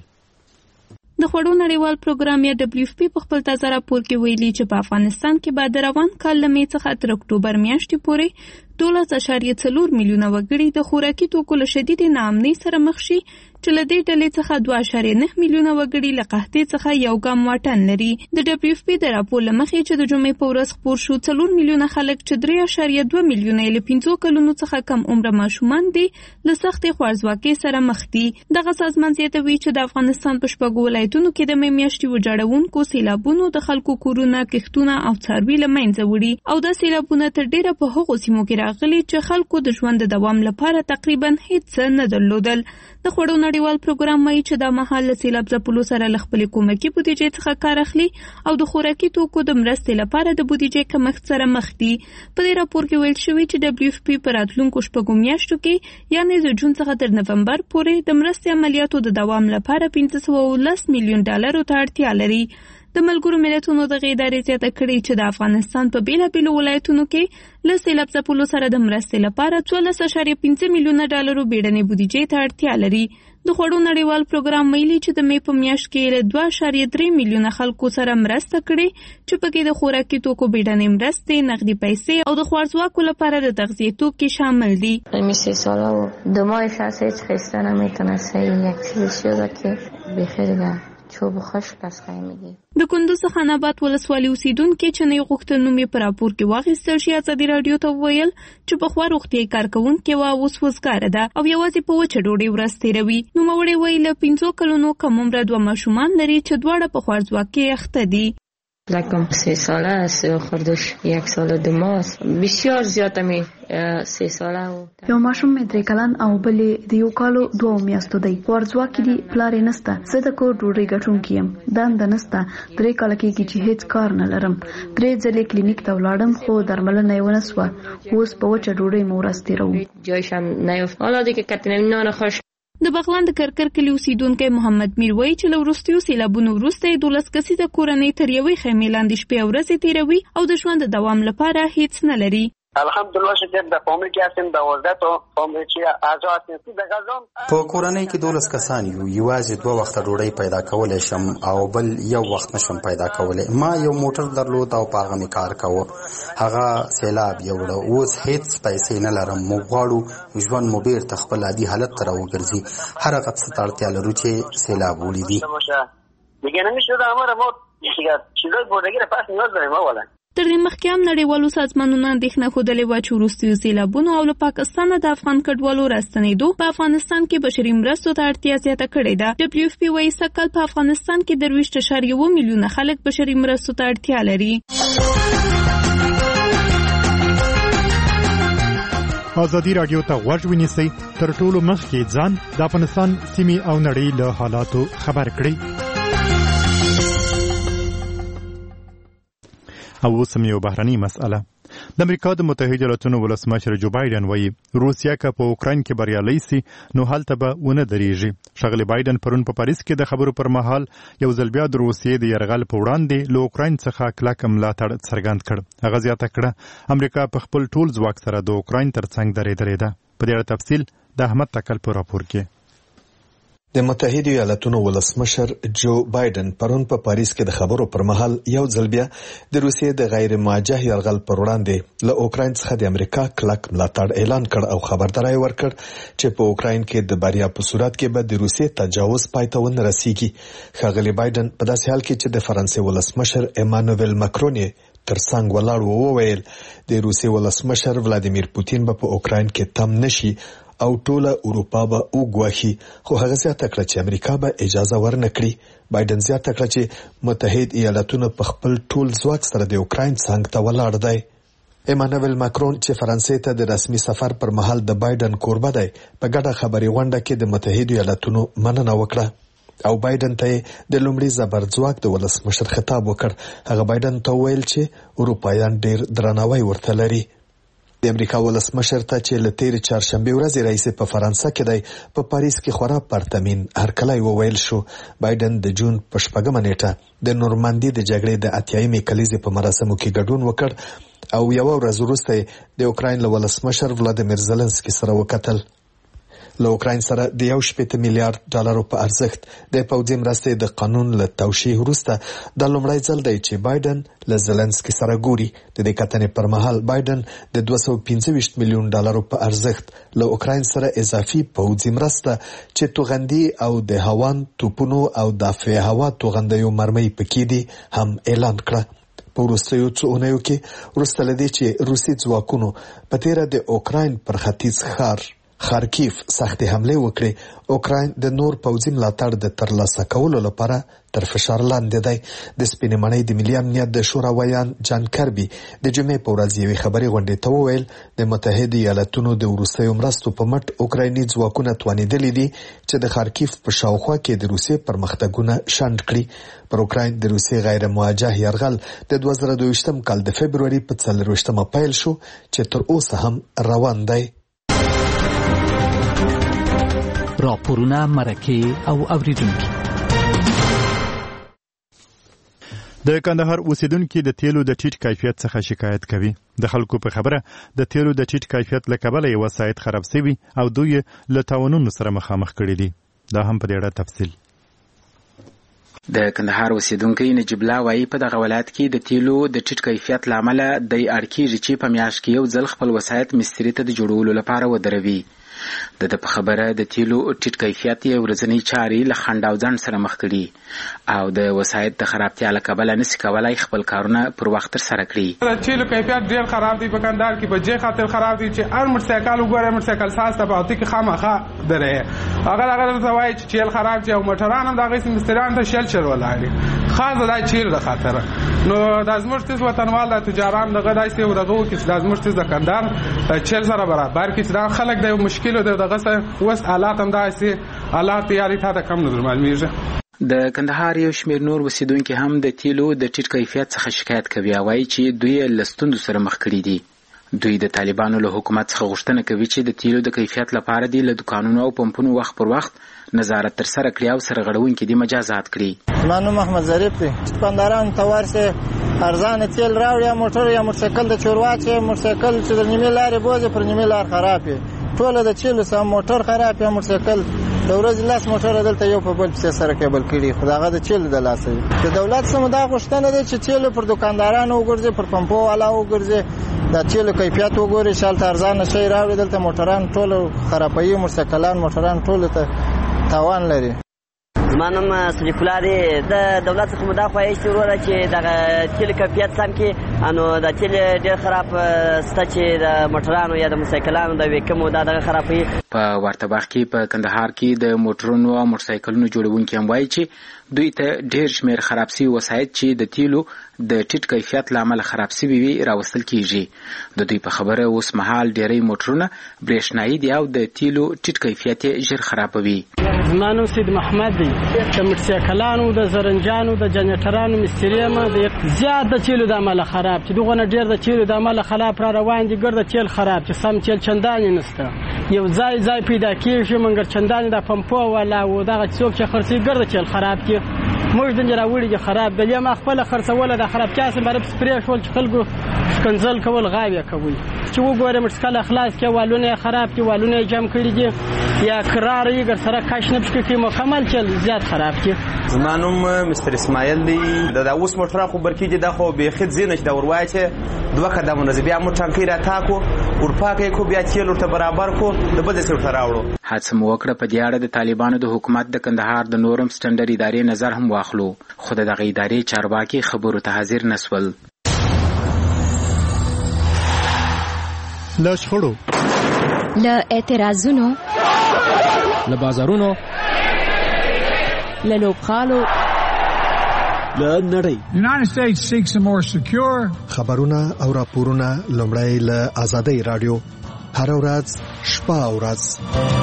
د خوړو نړیوال پروګرام یا دبليو اف پی په خپل تازه راپور کې ویلي چې په افغانستان کې به د روان کال له می څخه تر اکتوبر میاشتې پورې دولس اعشاریه څلور میلیونه وګړي د خوراکي توکو له شدید ناامنۍ سره مخ شي، چې له دې ډلې څخه دوه اعشاریه نه میلیونه وګړي له قحطۍ څخه یو ګام واټن لري. د دبليو اف پی د راپور له مخې چې د جمعې په ورځ خپور شو، څلور میلیونه خلک چې درې اعشاریه دوه میلیونه له پنځو کلونو څخه کم عمره ماشومان دي له سختې خوارځواکۍ سره مخ دي. دغه سازمان زیاتوي چې د افغانستان په شپږو ولایتونو کې د می میاشتې وجاړونکو سیلابونو د خلکو کورونه، کښتونه او څاروي له منځه وړي او دا سیلابونه تر ډیره په هغو سیمو کې راغلي چې خلکو د ژوند د دوام لپاره تقریبا هیڅ څه نه درلودل. د خوړو نړیوال پروګرام وايي چې دا مهال له سیلاب ځپلو سره له خپلې کومکي بودیجې څخه کار اخلي او د خوراکي توکو د مرستې لپاره د بودیجې کمښت سره مخ دي. په دې راپور کې ویل شوي چې دبليو اف پی په راتلونکو شپږو میاشتو کې یعنې د جون څخه تر نومبر پورې د مرستې عملیاتو د دوام لپاره پنځه سوه اوولس میلیون ډالرو ته اړتیا لري. د ملګرو ملتونو دغه ادارې زیاته کړې چې د افغانستان په بیلابیلو ولایتونو کې له سیلاب ځپلو سره د مرستې لپاره څوارلس اعشاریه پنځه میلیونه ډالرو بیړنۍ بودیجې ته اړتیا لري. د خوړو نړیوال پروګرام ویلي چې د می په میاشت کې له دوه اعشاریه درې میلیونه خلکو سره مرسته کړې، چې پکې د خوراکي توکو بیړنۍ مرستې، نغدي پیسې او د خوارځواکو لپاره د تغذیه توکي شامل دي. می سه ساله و دو ماهش هست هیچ خسته نمیتونسته یک چیز شده که بخیر چوب خشک از خیمه میگی. د کندوز خان آباد ولسوالۍ اوسیدونکي چې نه غوښتل نوم یې په راپور کې واخیستل شي، ازادي راډیو ته وویل چې پخوا روغتیایي کارکوونکې وه، اوس وزګاره ده او یوازې په وچه ډوډۍ ورځ تېروي. نوموړې وایي له پنځو کلونو کم عمره دوه ماشومان لري چې دواړه په خوارځواکۍ اخته دي. لکم سه ساله است و خردش یک سال دو ماه بسیار زیاده می سه ساله و یو ماشوم می درې کلن او بلې د یو کالو دوه میاشتو دی. خوارځواکي دي، پلار یې نسته، زه د کور ډوډۍ ګټونکی یم، دنده نسته، درې کاله کېږي چې هیڅ کار نه لرم. درې ځلې کلینیک ته ولاړم خو درملنه یې ونه سوه، اوس په وچه ډوډۍ مو ورځ تېروم. جایشم نیفت حالا دیگه کتنم نان خوش. د بغلان د کرکر کلي اوسیدونکی محمد میر وایي چې له وروستیو سیلابونو وروسته یې دولس کسیزه کورنۍ تر یوې خیمې لاندې شپې او ورځې تېروي او د ژوند د دوام لپاره هیڅ نه لري. الحمدلله چې د قومي کې هستیم د وزارت قوم چې اعضا هستیم د غزم په کورنۍ کې دولس کسان یو یوازې دوه وخت ډوډۍ پیدا کولای شم او بل یو وخت نشم پیدا کولای. ما یو موټر درلود او په هغه مې کار کاوه. هغه سیلاب یوړه. اوس هیڅ پیسې نه لرم. موږ غواړو ژوند مو بیرته خپل عادي حالت ته راوګرځي. هر هغه څه ته اړتیا لرو چې سیلاب ولیدي. دیگه نمیشه امر ما چیزای بردگی را پس نیاز داریم اولا. تر دې مخکې هم نړیوالو سازمانونو اندېښنه ښودلې وه چې وروستیو سیلابونو او له پاکستانه د افغان کډوالو راستنېدو په افغانستان کې بشري مرستو ته اړتیا زیاته کړې ده. ډبلیو اف پی وایي سږکال په افغانستان کې درویشت اعشاریه اووه میلیونه خلک بشري مرستو ته اړتیا لري. ازادي راډیو ته غوږ ونیسئ، تر ټولو مخکې ځان د افغانستان سیمې او نړۍ له حالاتو خبر کړئ. او اوس هم یو بهرنۍ مسأله. د امریکا د متحده ایالاتونو ولسمشر جو بایدن وایي روسیه که په اوکراین کې بریالۍ سي نو هلته به ونه درېږي. ښاغلی بایدن پرون په پاریس کې د خبرو پر مهال یو ځل بیا د روسیې د یرغل په وړاندې له اوکراین څخه کلک ملاتړ څرګند کړ. هغه زیاته کړه امریکا په خپل ټول ځواک سره د اوکراین تر څنګ درېدلې ده. په دې اړه تفصیل د احمد تکل په راپور کې. د متحده ایالاتونو ولسمشر جو بایدن پرون په پاریس کې د خبرو پر مهال یو ځل بیا د روسیې د غیر موجه یرغل پر وړاندې له اوکراین څخه د امریکا کلک ملاتړ اعلان کړ او خبرداري ورکړ چې په اوکراین کې د بریا په صورت کې به د روسیې تجاوز پای ته ونه رسیږي. ښاغلی بایدن په داسې حال کې چې د فرانسې ولسمشر ایمانوئل ماکرون تر څنګ ولاړ و وویل د روسیې ولسمشر ولادیمیر پوتین به په اوکراین کې تم نشي او ټوله اروپا به وګواښي. خو هغه زیاته کړه چې امریکا به اجازه ورنکړي. بایدن زیاته کړه چې متحد ایالاتونه په خپل ټول ځواک سره د اوکراین څنګ ته ولاړ دی. ایمانوئل ماکرون چې فرانسې ته د رسمي سفر پر مهال د بایدن کوربه دی په ګډه خبري غونډه کې د متحد ایالاتونو مننه وکړه او بایدن ته د لومړي زبرځواک د ولسمشر خطاب وکړ. هغه بایدن ته ویل چې اروپایان ډیر درناوی ورته لري. د امریکا ولسمشر ته چې له تېرې چهارشنبې ورځې راهیسې په فرانسه کې دی په پاریس کې خورا پرتمین هرکلی وویل شو. بایدن د جون په شپږمه نیټه د نورماندي د جګړې د اتیایمې کلیزې په مراسمو کې ګډون وکړ او یوه ورځ وروسته د اوکراین له ولسمشر ولادیمیر زلنسکي سره وکتل. له اوکراین سره د یو شپېته میلیارډ ډالرو په ارزښت د پوځي مرستې د قانون له توشیح وروسته دا لومړی ځل دی چې بایدن له زلنسکي سره ګوري. د دې کتنې پر مهال بایدن د دوه سوه پنځه ویشت میلیون ډالرو په ارزښت له اوکراین سره اضافي پوځي مرسته چې توغندي او د هاوان توپونو او دافع هوا توغندیو مرمۍ پکې دي هم اعلان کړه. په وروستیو څو اونیو کې وروسته له دې چې روسي ځواکونو په تېره د اوکراین پر ختیځ ښار خارکیف سختې حملې وکړې، اوکراین د نور پوځي ملاتړ د ترلاسه کولو لپاره تر فشار لاندې دی. د سپینې ماڼۍ د ملي امنیت د شورا ویان جان کربي د جمعې په ورځ یوې خبري غونډې ته وویل د متحده ایالاتونو د وروستیو مرستو په مټ اوکرایني ځواکونه توانېدلي دي چې د خارکیف په شاوخوا کې د روسیې پرمختګونه شنډ کړي. پر اوکراین د روسیې غیر موجه یرغل د دوه زره دویشتم کال د فبروري په څلرویشتمه پیل شو چې تر اوسه هم روان دی. راپورونه، مرکې او اوریدونکي. د کندهار اوسیدونکو د تیلو د ټیټ کیفیت څخه شکایت کوي. د خلکو په خبره د تیلو د ټیټ کیفیت له کبله یو سایت خراب شوی او دوی له تاوانونو سره مخامخ کړي دي. دا هم په دې اړه تفصیل. د کندهار اوسیدونکو نجیب الله وایي په دغه ولایت کې د تیلو د ټیټ کیفیت له امله د اړ کېږي چې په میاشت کې یو ځل خپل وسایط مستري ته د جوړولو لپاره ودروي. د د په خبره د تیلو ټیټ کیفیت یې ورځنی چارې له خنډ او ځنډ سره مخ کړي او د وسایط د خرابتیا له کبله نشي کولی خپل کارونه پر وخت ترسره کړي. د تیلو کیفیت ډېر خراب دی په کندهار کې، په دې خاطر خراب دی چې هر موټرسایکل وګورئ موټرسایکل ساز ته په کې خامخا درې هغه هغه ته وایي چې تیل خراب دی او موټران هم دغه مستریان ته شل شل ولاړي خاص د تیل د خاطر. نو د زموږ تیز وطنوال د تجاران دغه داسې ورغو کې د زموږ تیز د کندهار چل سره برابر کې دا خلک د مشکل دغه څه وس حالات هم داسې حالات یاري ته کم نه معلومیږي. د کندهار یو شمېر نور اوسیدونکي هم د تیلو د ټیټ کیفیت څخه شکایت کوي او وایي چې دوی له ستونزو سره مخ کړي دي. دوی د طالبانو له حکومت څخه غوښتنه کوي چې د تیلو د کیفیت لپاره دی له دکانونو او پمپونو وخت پر وخت نظارت تر سره کړي او سرغړونکي دي مجازات کړي. زما نوم محمد ظریف دی. دکانداران ته ورسې ارزانه تیل راوړي یا موټر یا موټرسایکل د چورواچ موټرسایکل چې د نیمې لارې بوځي پر نیمې لار خراب وي ټوله د چیلو سم موټر خراب یا موټرسایکل د ورځې لاس موټر دلته یو په بل پسې سره کېبل کړي خو دغه د چیلو د لاسه د دولت سم دا غوښتنه ده چې چیلو پر دکاندارانو وګرځي پر پمپو والا وګرځي د چیلو کیفیت وګوري شالته ارزانه شي راوړي دلته موټران ټوله خرابوي موټرسایکلان موټران ټوله ته تاوان لري. زما نوم سلیف الله دی. د دولت څخه مو دا خواهش وروره چې دغه تیل کیفیت سم کړي نو د تیل ډېر خراب سته چې د موټرانو یا د موټرسایکلانو د ویکمو دا دغه خرابوي. په ورته وخت کې په کندهار کې د موټرونو او موټرسایکلونو جوړونکي هم وایي چې دوی ته ډېر شمېر خراب سوي وسایط چې د تیلو د ټیټ کیفیت له امله خراب سوي وي راوستل کېږي. د دوی په خبره اوس مهال ډېری موټرونه برېښنایي دي او د تیلو ټیټ کیفیت یې ژر خرابوي. زما نوم سید محمد دی. د موټرسایکلانو د زرنجانو د جنریټرانو مستري یم. زیات د تیلو د امله خراب چې دغه نه ډېر د تیلو د امله خراب را روان دي. ګرد تیل خراب چې سم تیل چندانې نشته. یو ځای ځای پیدا کېږي مګر چندانې د پمپو والا او دغه څوک چې خرڅوي ګرد تیل خراب کړي موږ د راوړي دي خراب دي ما خپل خرڅوله د خراب کاسه برب سپری شول چې خلکو کنزل کول غاوی کوي چې وګورم مسکل اخلاص کې والونه خراب کې والونه جام کړی دي یا قرار یې ګر سره کاش نه پښکې کې مکمل چل زیات خراب کې. زمانوم مستر اسماعیل دی د اوس موټر خو برکې د خو به خد زینش د وروای چې دوه قدمونه بیا مو ټانکی را تاکو ورپاکې کو بیا تیل ورته برابر کو د بده سره راوړو. حادثه مو وکړه په دې اړه د طالبانو د حکومت د کندهار د نورم سټنډرډ ادارې نظر هم واخلو خو دغه ادارې چارواکي خبرو ته حاضر نسول. له شخړو له اعتراضونو له بازارونو له لوبغالو له نړۍ. United States seeks a more secure خبرونه او راپورونه لومړی له آزادۍ رادیو هر ورځ شپه او ورځ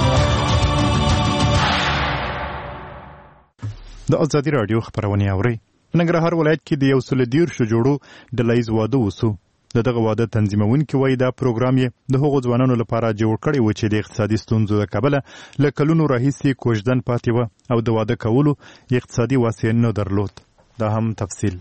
د آزادۍ رادیو خبرونه اوري. ننګرهار ولایت کې د یو سل دیرشو جوړو ډلهییز واده وسو. د دغه واده تنظیمونکي وایي دا پروګرام یې د هغو ځوانانو لپاره جوړ کړی و چې د اقتصادي ستونزو د کبله له کلونو راهیسې کوژدن پاتې وه او د واده کولو اقتصادي وسایل نه درلود. دا هم تفصیل.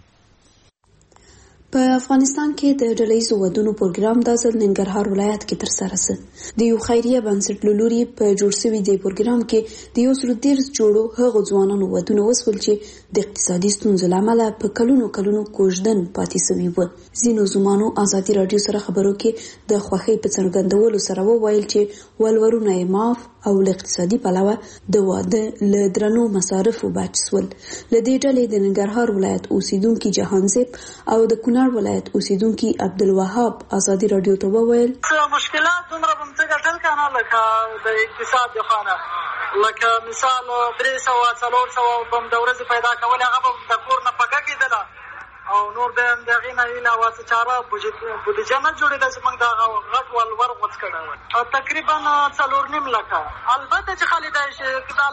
په افغانستان کې د ډلهییزو ودونو پروګرام د ځل ننګرهار ولایت کې تر سره سه. د یو خیریه بنسټ له لوري په جوړ شوي دی پروګرام کې د یو سل دیرش جوړو هغو ځوانانو ودونه وسول چې د اقتصادي ستونزو له امله په کلونو کلونو کوژدن پاتې سوي وو. ځینو زمانو آزادي رادیو سره خبرو کې د خوښۍ په څرګندولو سره وویل چې ولورونه یې معاف او له اقتصادي پلوه د واده له درنو مصارفو بچ سول. له دې ډلې د ننګرهار ولایت اوسیدونکي جهانزیب او د کونړ ولایت اوسیدونکي عبدالوهاب آزادي رادیو ته وویل مشکلات دومره به مځکه ټل کنه لکه د اقتصاد د خانه لکه مثال درې سوه څلور سوه به م د ورځې پیدا کول هغه به م د کور نه پکه کېدله او نور بیا هم د هغې نه علاوه څه چاره بودیجه نه جوړېده چې موږ دغه غټ ولور غوڅ کړی وی تقریبا څلور نیم لکه. البته چې خلیدی شي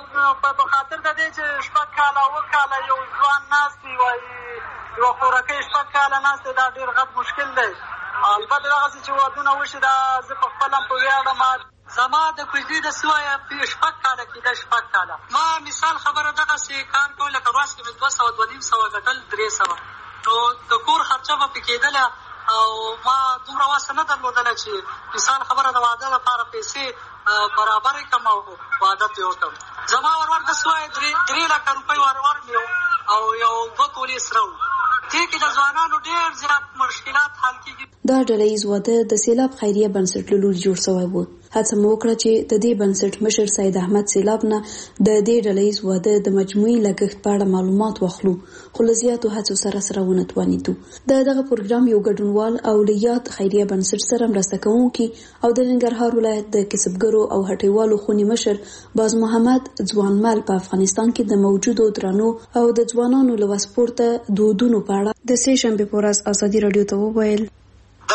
په خاطر د دې چې شپږ کاله اووه کاله یو ځوان ناست وي وایي یوه خوراکۍ شپږ کاله ناست دی دا ډېر غټ مشکل دی. البته دغسې چې ودونه وشي دا زه په خپله هم په ویاړم. زما د کوژدې د سویه شپږ کاله کېده شپږ کاله ما مثال خبره دغسې کار کوم لکه ورځ کې مې دوه سوه دوه نیم سوه ګټل درې سوه نو د کور خرچه به پې کېدله او ما دومره وسه نه درلودله چې مثال خبره د واده لپاره پیسې برابرې کړم او واده پرې وکړم. زما ورور د سویه درې لکه روپۍ ورور مې او یو دوه تولې سره و. دې کې د ځوانانو ډېر زیات مشکلات حل کېږي. دا ډلهییز واده د سیلاب خیریه بنسټ له لوري جوړ شوی و. هڅه مو وکړه چې د دې بنسټ مشر سید احمد سیلاب نه د دې ډلهییز واده د مجموعي لګښت په اړه معلومات واخلو خو له زیاتو هڅو سره سره ونه توانېدو. د دغه پروګرام یو ګډونوال او له یاد خیریه بنسټ سره مرسته کوونکي او د ننګرهار ولایت د کسبګرو او هټیوالو خوني مشر باز محمد ځوانمل په افغانستان کې د موجودو درنو او د ځوانانو له وسپورته دودونو په اړه د سه شنبې په ورځ آزادي رادیو ته وویل دغه اقدام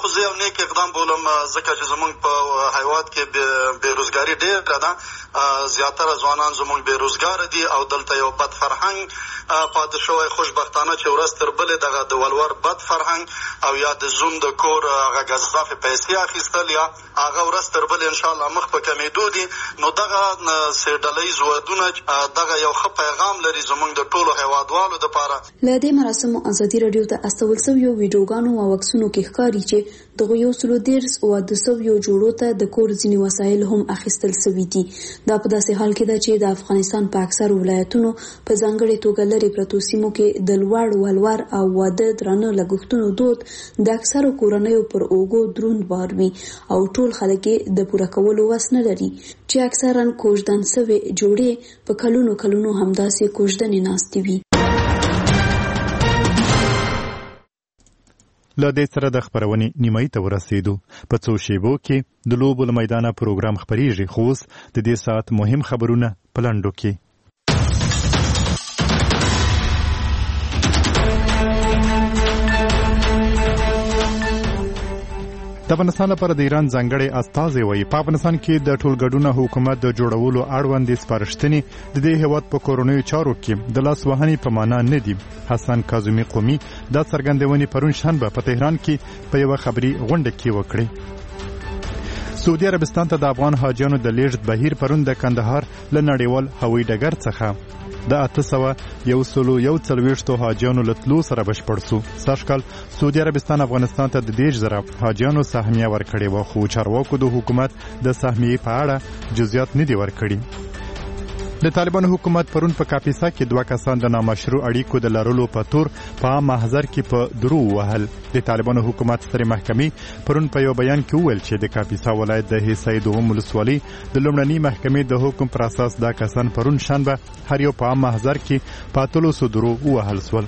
خو زه یو نیک اقدام بولم، ځکه چې زمونږ په هیواد کې بېروزګاري ډېره ده، زیاتره ځوانان زمونږ بېروزګاره دي او دلته یو بد فرهنګ پاتې شوی. خوشبختانه چې ورځ تر بلې دغه د ولور بد فرهنګ او یا د زوم د کور هغه ګزافې پیسې اخیستل یا هغه ورځ تر بلې انشاءالله مخ په کمېدو دي. نو دغه ډله ییز ودونه دغه یو ښه پیغام لري زمونږ د ټولو هیوادوالو دپاره. له دې مراسمو ازادي راډیو ته استول سویو ویډیوګانو او عکسونو کې ښکاري چې دغه یو سلو دیرس او د سویو جوړو ته د کور ځینې وسایل هم اخیستل سوي دي. دا په داسې حال کې ده چې د افغانستان په اکثرو ولایتونو په ځانګړې توګه لرې پرتو سیمو کې د لوړ ولور او واده درانه لګښتونو دود د اکثرو کورنیو پر اوږو دروند بار وي او ټول خلک د پوره کولو وس نه لري، چې اکثرا کوژدن سوي جوړې په کلونو کلونو همداسې کوژدنې ناستې وي. له دې سره د خبرونې نیمایي ته ورسېدو. په څو شیبو کې د لوبو له میدانه پروګرام خپریږي، خو اوس د دې ساعت مهم خبرونه په لنډو کې. د افغانستان لپاره د ایران ځانګړی استازی وایي په افغانستان کې د ټولګډونه حکومت د جوړولو اړوند سپارښتنې د دې هیواد په کورنیو چارو کې د لاس وهنې په معنا نه دي. حسن کاظمي قومي دا څرګندونې پرون شنبه په تهران کې په یوه خبري غونډه کې وکړې. سعودي عربستان ته د افغان حاجیانو د لیږد بهیر پرون د کندهار له نړیوال هوایي ډګر څخه د اته سوه یو سلو یو څلوېښتو حاجیانو له تلو سره بشپړ سو. سږکال سعودي عربستان افغانستان ته د دېرش زره حاجیانو سهمیه ورکړې وه، خو چارواکو د حکومت د سهمیې په اړه جزئیات نه دي ورکړي. د طالبانو حکومت پرون په کاپیسا کې دوه کسان د نامشروع اړیکو د لرلو په تور په عام محضر کې په درو وهل. د طالبانو حکومت سترې محکمې پرون په یو بیان کې وویل چې د کاپیسا ولایت د حصه دوهم ولسوالۍ د لومړنۍ محکمې د حکم پر اساس دا کسان پرون شنبه هر یو په عام محضر کې په اتلسو درو ووهل سول.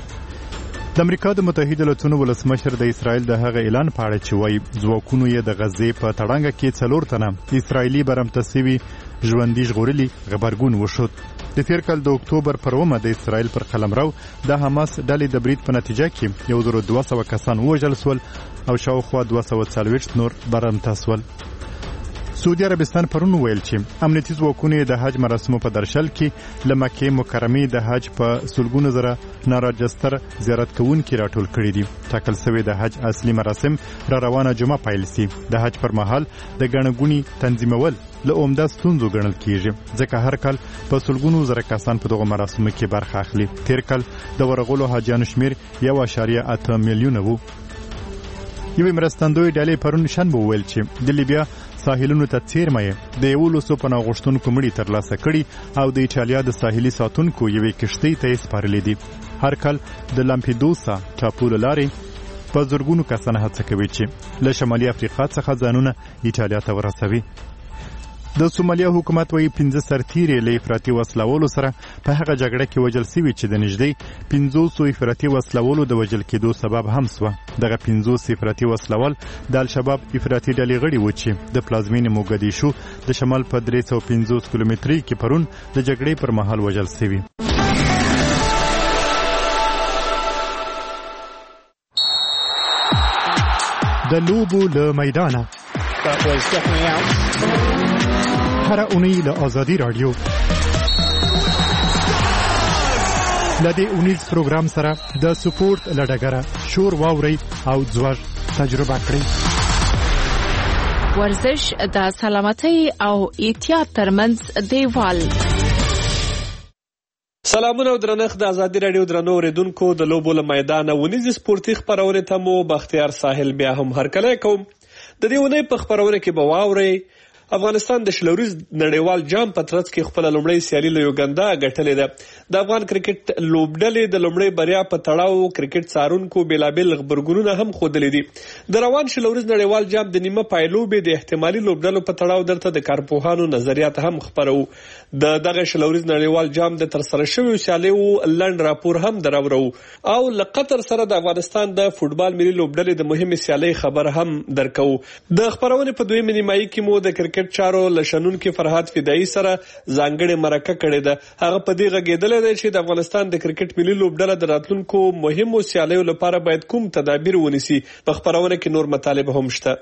د امریکا د متحده ایالاتونو ولسمشر د اسرائیل د هغه اعلان په اړه چې وایي ځواکونو یې د غزې په تړانګه کې څلور تنه اسرائیلي برمته سوي ژوندي ژغورلي غبرګون وشود. د تیر کال د اکتوبر پر اومه د اسرائیل پر قلمرو د حماس ډلې د برید په نتیجه کې یو زر دوه سوه کسان ووژل سول او شاوخوا دوه سوه څلوېښت نور برمته سول. سعودي عربستان پرون ویل چې امنیتي ځواکونه د حج مراسمو په درشل کې له مکې مکرمې د حج په سلګونو زره ناراجستر زیارت کوونکي راټول کړي دي. ټاکل شوی د حج اصلي مراسم را روانه جمعه پیل سي. د حج پر مهال د ګڼه ګوڼې تنظیمول له عمده ستونزو ګڼل کیږي، ځکه هر کال په سلګونو زره کسان په دغه مراسمو کې برخه اخلي. تیر کال د ورغلو حاجیانو شمیر یو اعشاریه اته میلیونه وو. یوې مرستندوی ډلې پرون شنبه وویل چې د لیبیا ساحلونو ته څیرمه د یولسو پناه غوښتونکو مړي ترلاسه کړي او د ایټالیا د ساحلي ساتونکو یوې کښتۍ ته یې سپارلي دي. هر کال د لامپیدوسا ټاپو له لارې په زرګونو کسان هڅه کوي چې له شمالي افریقا څخه ځانونه ایټالیا ته ورسوي. د سومالیا حکومت وایي پنځه سرتیري له افراطي وسلوالو سره په هغه جګړه کې وژل سوي چې د نږدې پنځوسو افراطي وسلوالو د وژل کېدو سبب هم سوه. دغه پنځوس افراطي وسلوال د الشباب افراطي ډلې غړي وو چې د پلازمینې موګدیشو د شمال په درې سوه پنځوس کیلومترۍ کې پرون د جګړې پر مهال وژل سوي. د لوبو له میدانه هر اونۍ له آزادي راډیو له دې اونیز پروګرام سره د سپورت له ډګره شور واورئ او ځواج تجربه کړئ. ورزش د سلامتۍ او احتیاط ترمنځ دیوال. سلامونه او درنښت د آزادي راډیو درنو اوریدونکو، د لوبو له میدانه ونیز سپورتي خپرونې ته مو بختیار ساحل بیا هم هرکلی کوم. د دې اونۍ په خپرونه کې به واورئ افغانستان د شلوریز نړیوال جام په ترڅ کې خپل لومړی سیالي له یوګندا ګټلې ده. د افغان کرکټ لوبډلې د لومړی بریا په تړاو کرکټ څارونکو بیلابیل خبرګونونه هم ښودلي دي. د روان شلوریز نړیوال جام د نیمه پایلوبې د احتمالي لوبډلو په تړاو درته د کارپوهانو نظریات هم خپرو. د دغه شلوریز نړیوال جام د ترسره شویو سیالیو لنډ راپور هم دراوړو او له قطر سره د افغانستان د فوټبال ملي لوبډلې د مهمې سیالۍ خبر هم درکو. د خبرونې په دویمه نیمایي کې مو د کرکټ کرکټ چارو لشنونکو فرهاد فدایي سره ځانګړې مرکه کړې ده. هغه په دې غږېدلی دی چې د افغانستان د کرکټ ملي لوبډله د راتلونکو مهمو سیالیو لپاره باید کوم تدابیر ونیسي. په خپرونه کې نور مطالب هم شته.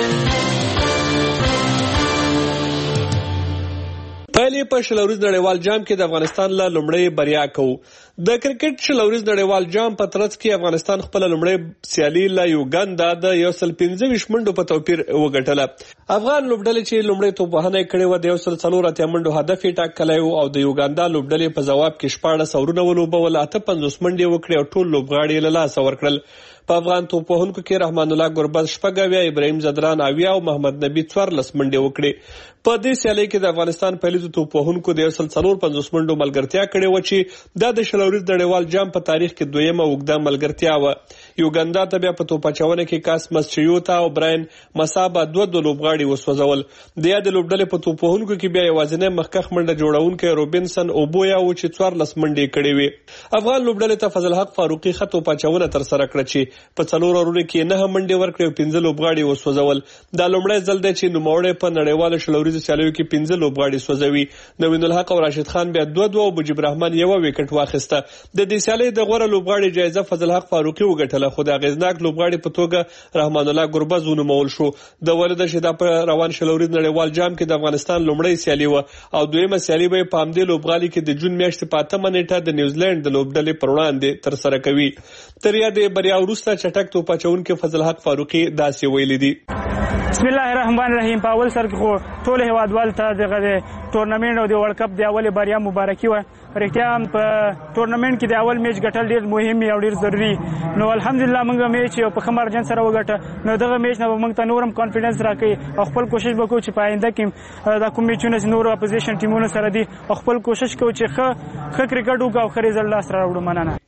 پایلې په شلوریز نړیوال جام کې د افغانستان له لومړۍ بریا کوو. د کرکټ شلوریز نړیوال جام په ترڅ کې افغانستان خپل لومړۍ سیالي له یوګاندا د یو سل پنځه ویشت منډو په توپیر وګټله. افغان لوبډلې چې لومړۍ توپوهنه یې کړې وه د یو سل څلور اتیا منډو هدف یې ټاکلی و او د یوګاندا لوبډلې په ځواب کې شپاړس اورونه ولوبول، اته پنځوس منډې وکړې او ټول لوبغاړي یې له لاسه ورکړل. په افغان توپوهونکو کې رحمان الله ګربز شپږ اویا، ابراهیم زدران اویا او محمد نبی څوارلس منډې وکړې. په دې سیالۍ کې د افغانستان پیلیزو توپوهونکو د یو سل څلور پنځوس منډو ملګرتیا کړې وه چې دا د شلوریز نړیوال جام په تاریخ کې دویمه اوږده ملګرتیا وه. یوګاندا ته بیا په توپ اچونه کې کاسمس چیوتا او براین مسابا دوه دوه لوبغاړي وسوځول. د یادې لوبډلې په توپوهونکو کې بیا یوازینی مخکښ منډه جوړونکی روبینسن اوبویا و چې څوارلس منډې کړې وې. افغان لوبډلې ته فضل حق فاروقي ښه توپ اچونه ترسره کړه چې په څلور اورونو کې نهه منډې ورکړې او پنځه لوبغاړي وسوځول. دا لومړی ځل دی چې نوموړی په نړیوالو شلوریزو سیالیو کې پنځه لوبغاړي سوځوي. نوین الحق او راشد خان بیا دوه دوه او مجیب رحمان یوه وکټ واخیسته. د دې سیالۍ د غوره لوبغاړي جایزه فضل حق فاروقي وګټله، خو د اغیزناک لوبغاړي په توګه رحمان الله ګربز ونومول شو. د ولده چې دا په روان شلوریز نړیوال جام کې د افغانستان لومړی سیالي وه او دویمه سیالي به په همدې لوبغالي کې د جون میاشتې په اتمه نیټه د نیوزیلینډ د لوبډلې پر وړاندې ترسره کوي. تر یادې بریا وروسته چټک توپ اچونکي فضل حق فاروقي داسې ویلي دي: بسم الله الرحمن الرحیم. په اول سر کې خو ټول هیوادوال ته دغه د ټورنمنټ او د ورلد کپ د اول بریا مبارکي وه. رښتیا هم په ټورنمنټ کې د اول میچ ګټل ډیر مهم او ډیر ضروري. نو الحمدلله موږ میچ په ښه مارجن سره وګټه. نو دغه میچ نه به موږ ته نور هم کانفیډنس راکوي او خپل کوشش به کوو چې په آینده کې دا کوم میچونه چې نور اپوزیشن ټیمونو سره دي او خپل کوشش کوو چې ښه ښه کرکټ وکړو او ښه ریزلټ لاسته راوړو. مننه.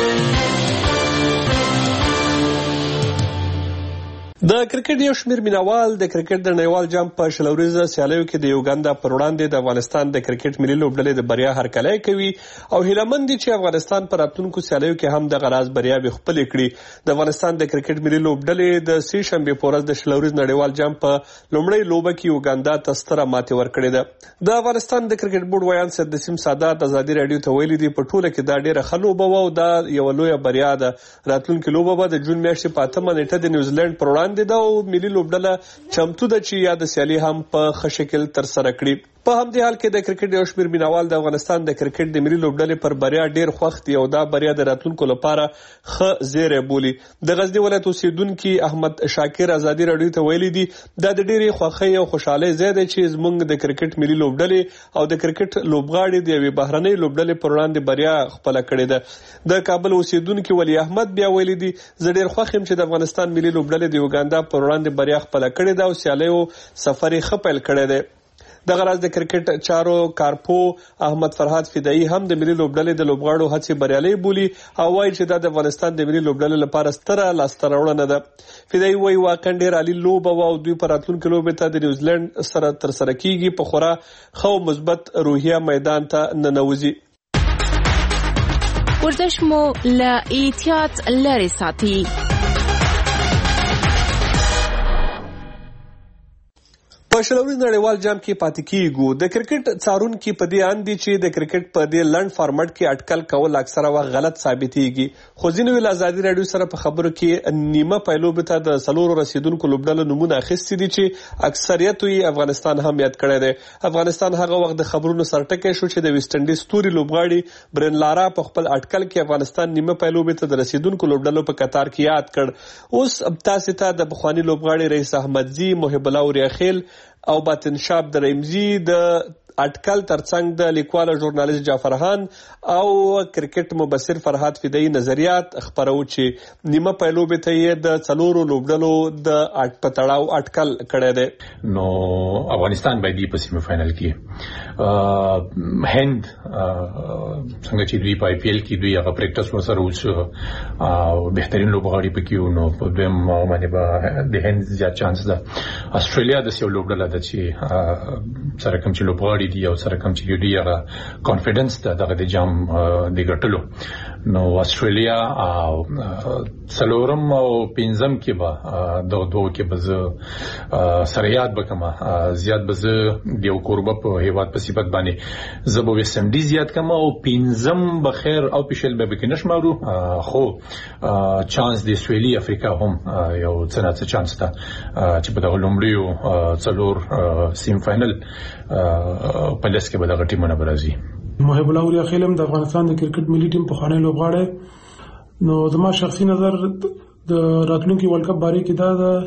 د کرکټ یو شمیر مینوال د کرکټ د نړیوال جام په شلوریزه سیالیو کې د یوګاندا پر وړاندې د افغانستان د کرکټ ملي لوبډلې د بریا هرکلی کوي او هیله مند دي چې افغانستان پر راتلونکو سیالیو کې هم دغه راز بریاوې خپلې کړي. د افغانستان د کرکټ ملي لوبډلې د سې شنبې په ورځ د شلوریز نړیوال جام په لومړۍ لوبه کې یوګاندا ته ستره ماتې ورکړې ده. د افغانستان د کرکټ بورډ ویان سید نسیم سادات ازادي راډیو ته ویلي دي په ټوله کې دا ډیره ښه لوبه وه او دا یوه لویه بریا ده. راتلونکې لوبه به د جون میاشتې په اتمه نیټه د نیوزیلینډ پر وړاندې ده او ملي لوبډله چمتو ده چې یا د سیالي هم په ښه شکل ترسره کړي. په همدې حال کې د کرکټ یو شمیر مینوال د افغانستان د کرکټ د ملي لوبډلې پر بریا ډیر خوښ دي او دا بریا د راتلونکو لپاره ښه زیری بولي. د غزني ولایت اوسیدونکي احمد شاکر ازادي راډیو ته ویلي دي دا د ډیرې خوښۍ او خوشحالۍ ځای دی چې زموږ د کرکټ ملي لوبډلې او د کرکټ لوبغاړي د یوې بهرنۍ لوبډلې پر وړاندې بریا خپله کړې ده. د کابل اوسیدونکي ولی احمد بیا ویلي دي زه ډیر خوښ یم چې د افغانستان ملي لوبډلې د یوګاندا پر وړاندې بریا خپله کړې ده او سیالیو سفر یې ښه پیل کړی دی. دغه راز د کرکټ چارو کارپو احمد فرهاد فدایي هم د ملي لوبډلې د لوبغاړو هڅې بریالۍ بولي او وایي چې دا د افغانستان د ملي لوبډلې لپاره ستره لاسته راوړنه ده. فدایي وایي واقعا ډېر عالي لوبه وه او دوی په راتلونکې لوبې ته د نیوزیلینډ سره ترسره کیږي په خورا ښه او مثبت روحیه میدان ته ننوځي. ورزش مو له احتیاط لرې ساتي. په شلوریز نړیوال جام کې پاتې کیږو. د کرکټ څارونکي په دې اند دي چې د کرکټ په دې لنډ فارمټ کې اټکل کول اکثره وخت غلط ثابتېږي. خو ځینو ویل ازادي راډیو سره په خبرو کې نیمه پایلوبې ته د څلورو رسیدونکو لوبډلو نومونه اخیستي دي چې اکثریت یې افغانستان هم یاد کړی دی. افغانستان هغه وخت د خبرونو سرټکی شو چې د ویسټ انډیز ستوري لوبغاړي برین لارا په خپل اټکل کې افغانستان نیمه پایلوبې ته د رسیدونکو لوبډلو په قطار کې یاد کړ. اوس تاسو ته د بخوانی لوبغاړي رئیس احمدزي، محب الله اوریاخیل او باطن شاب د رمزي د اټکل ترڅنګ د لیکوال ژورنالیست جعفرخان او کرکټ مبصر فرهاد فدایي نظریات خپرو چې نیمه پایلوبې ته یې د څلورو لوبډلو د اټ پتړاو اټکل کړی دی. نو افغانستان باید په سیمه فائنل کې هند څنګه چې دوی په آی پی ایل کې دوی هغه پریکټس ورسره وشو او بهترین لوبغاړي پکې وو، نو په دویم باندې به د هند زیات چانس ده. استرالیا د سیو لوبډله ده چې سره کوم چې لوبغاړي دی او سره کوم چې دوی هغه کانفیډنس ده دغه د جام د ګټلو. نو استرالیا او څلورم او پنځم کې به د دوه کې به زه سره یاد بکم زیات به زه د یو کوربه په هیواد په صفت باندې زه به ویسټ انډیز یاد کم او پنځم بخیر او پیشل به کې نشمارو خو چانس د استرالیا افریقا هم یو څنګه څه چانس ده چې په دغه لومړیو څلور سیم فائنل په لس کې به دغه ټیمونه برازي. محب الله اوریا خیلم د افغانستان د کرکټ ملي ټیم په خانه لوبغاړی نو زما شخصي نظر د راتلونکي ورلد کپ باره کې دا ده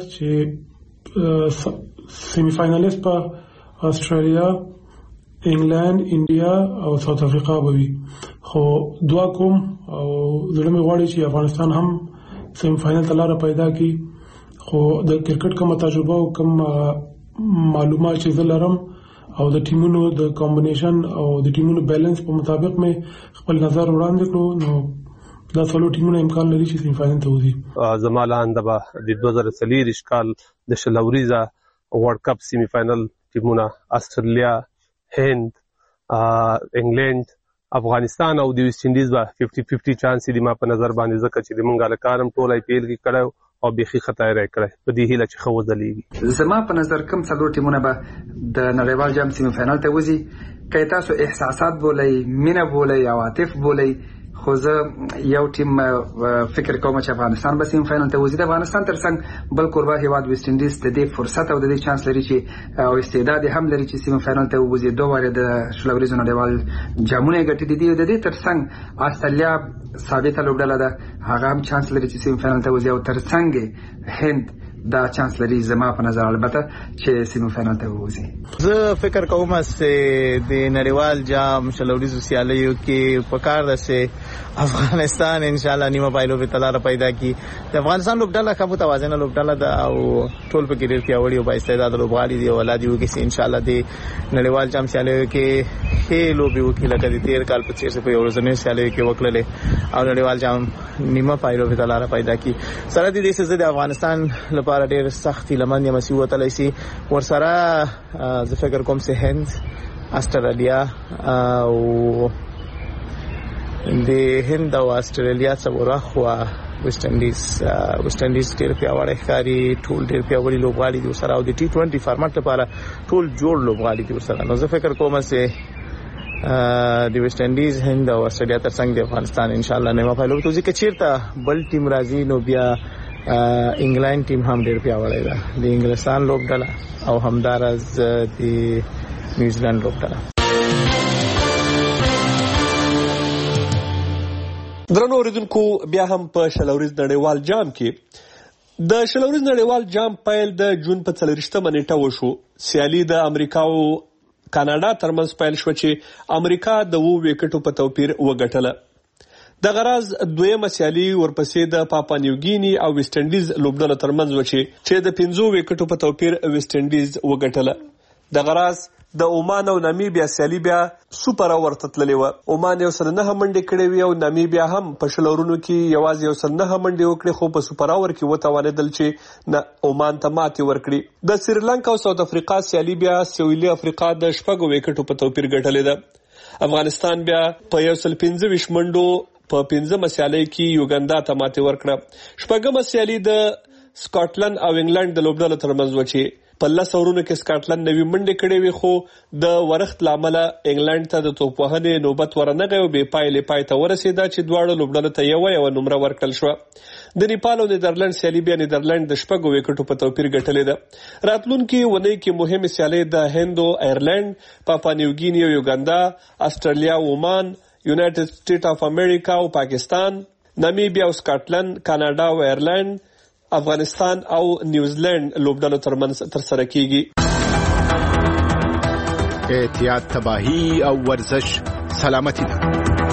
چې سیمی فائنلیست په استرالیا، انګلند، انډیا او ساوث افریقا به وي خو دعا کوم او زړه مې غواړي چې افغانستان هم سیمی فائنل ته لاره پیدا کړي خو د کرکټ کومه تجربه او کوم معلومات چې زه لرم او د ټیمونو د کمبینیشن او د ټیمونو بیلنس په مطابق مې خپل نظر وړاندې کړو نو دا څلور ټیمونه امکان لري چې سیمی فائنل ته وځي. زما لاندې به د دوه زره څلور کال د شلوریزه ورلد کپ سیمی فائنل ټیمونه استرالیا، هند، انګلند، افغانستان او د ویسټ انډیز به پنځه پنځه چانس دي ما په نظر باندې ځکه چې د مونږه لکارم ټول آی پی ایل کې کړو او بيخي خطا یې راکړه په دې هیله چې خو وځلېږي. زما په نظر کوم څلور ټیمونه به د نړیوال جام سیمی فائنل ته وځي که تاسو احساسات بولئ، مینه بولئ، عواطف بولئ خو زه یو ټیم فکر کوم چې افغانستان به سیمی فائنل ته وځي. د افغانستان ترڅنګ بل کوربه هیواد ویسټ انډیز د دې فرصت او د دې چانس لري چې او استعداد هم لري چې سیمی فائنل ته وځي. دوه واره د شلوریزو نړیوال جامونه ګټي دي او د دې ترڅنګ استرالیا ثابته لوبډله ده هغه هم چانس لري چې سیمی فائنل ته وځي او ترڅنګ هند دا چانس لري زما په نظر البته چې سیمی فائنل ته وځي. زه فکر کوم چې د نړیوال جام شلوریزو سیالیو کې پکار ده چې افغانستان ان شاء الله نیمه پایلو په تلاره پیدا کی. د افغانستان لوبډله کوم توازن لوبډله ده او ټول په کې ډیر پیاوړي او با استعداد لوبغاړي دي او ولادي وو کې ان شاء الله د نړیوال جام سیالیو کې هي لوبي وکړه لکه د تیر کال په څیر په ورځنی سیالیو کې وکړلې او نړیوال جام نیمه پایلو په تلاره پیدا کی. سره د دې څه د افغانستان لپاره ډیر سختي لمن یې مسیو وتلای شي ورسره زه فکر کوم چې هند، استرالیا او د هند او استرالیا څخه خو ویسټ انډیز ویسټ انډیز ډیر پیاوړی ښکاري ټول ډیر پیاوړي لوبغاړي دي سره او د ټي ټوئنټي فارمټ لپاره ټول جوړ لوبغاړي دي سره. نو زه فکر کوم چې د ویسټ انډیز، هند او استرالیا ترڅنګ د افغانستان ان شاء الله نیمه پایلو ته ځي که چیرته بل ټیم راځي نو بیا انګلند ټیم هم ډیر پیاوړی ده د انګلستان لوبډله او همدارز د نیوزیلند لوبډله. درنو اوریدونکو بیا هم په شلوریز نړیوال جام کې د شلوریز نړیوال جام پیل د جون په څلورویشتمه نیټه وشو. سیالي د امریکا او کاناډا ترمنځ پیل شو چې امریکا د اوو وکټو په توپیر وګټله. د غراز دویمه سیالي ورپسې د پاپا نیوګینی او ویسټ انډیز لوبډله ترمنځ و چې د پنځو وکټو په توپیر ویسټ انډیز وګټله. د غراز د عمان او نامیبیا سیالي بیا سوپر ورته تللې و. عمان یو سل نه منډې کړې وي او نامیبیا هم په شلورونو کې یوازې یو سل نه منډې وکړې خو په سوپر اور کې وتوانېدل چې نه عمان ته ماتې ورکړي. د سریلانکا او ساوث افریقا سیالي بیا سویلي افریقا د شپږو وکټو په توپیر ګټلې ده. افغانستان بیا په یو سل پنځه ویشت منډو په پنځمه سیالي کې یوګاندا ته ماتې ورکړه. شپږمه سیالي د سکاټلند او انګلند د لوبډلو ترمنځ و چې په لس اورونو کې سکاټلند نوي منډې کړې وي خو د ورښت له امله انګلند ته د توپ وهنې نوبت ورنغی او بې پایلې پای ته ورسېده چې دواړو لوبډلو ته یوه یوه نمره ورکړل شوه. د نیپال او نیدرلند سیالي بیا نیدرلند د شپږو وکټو په توپیر ګټلې ده. راتلونکي اونۍ کې مهمې سیالۍ د هند او ایرلند، پاپا نیوګینی او یوګاندا، استرالیا او عمان، یونایټډ سټیټ اف امریکا او پاکستان، نامیبیا او سکاټلند، کاناډا او ایرلند، افغانستان او نیوزیلند لوبډلو ترمنځ ترسره کیږي. احتیاط تباہی او ورزش سلامتی ده.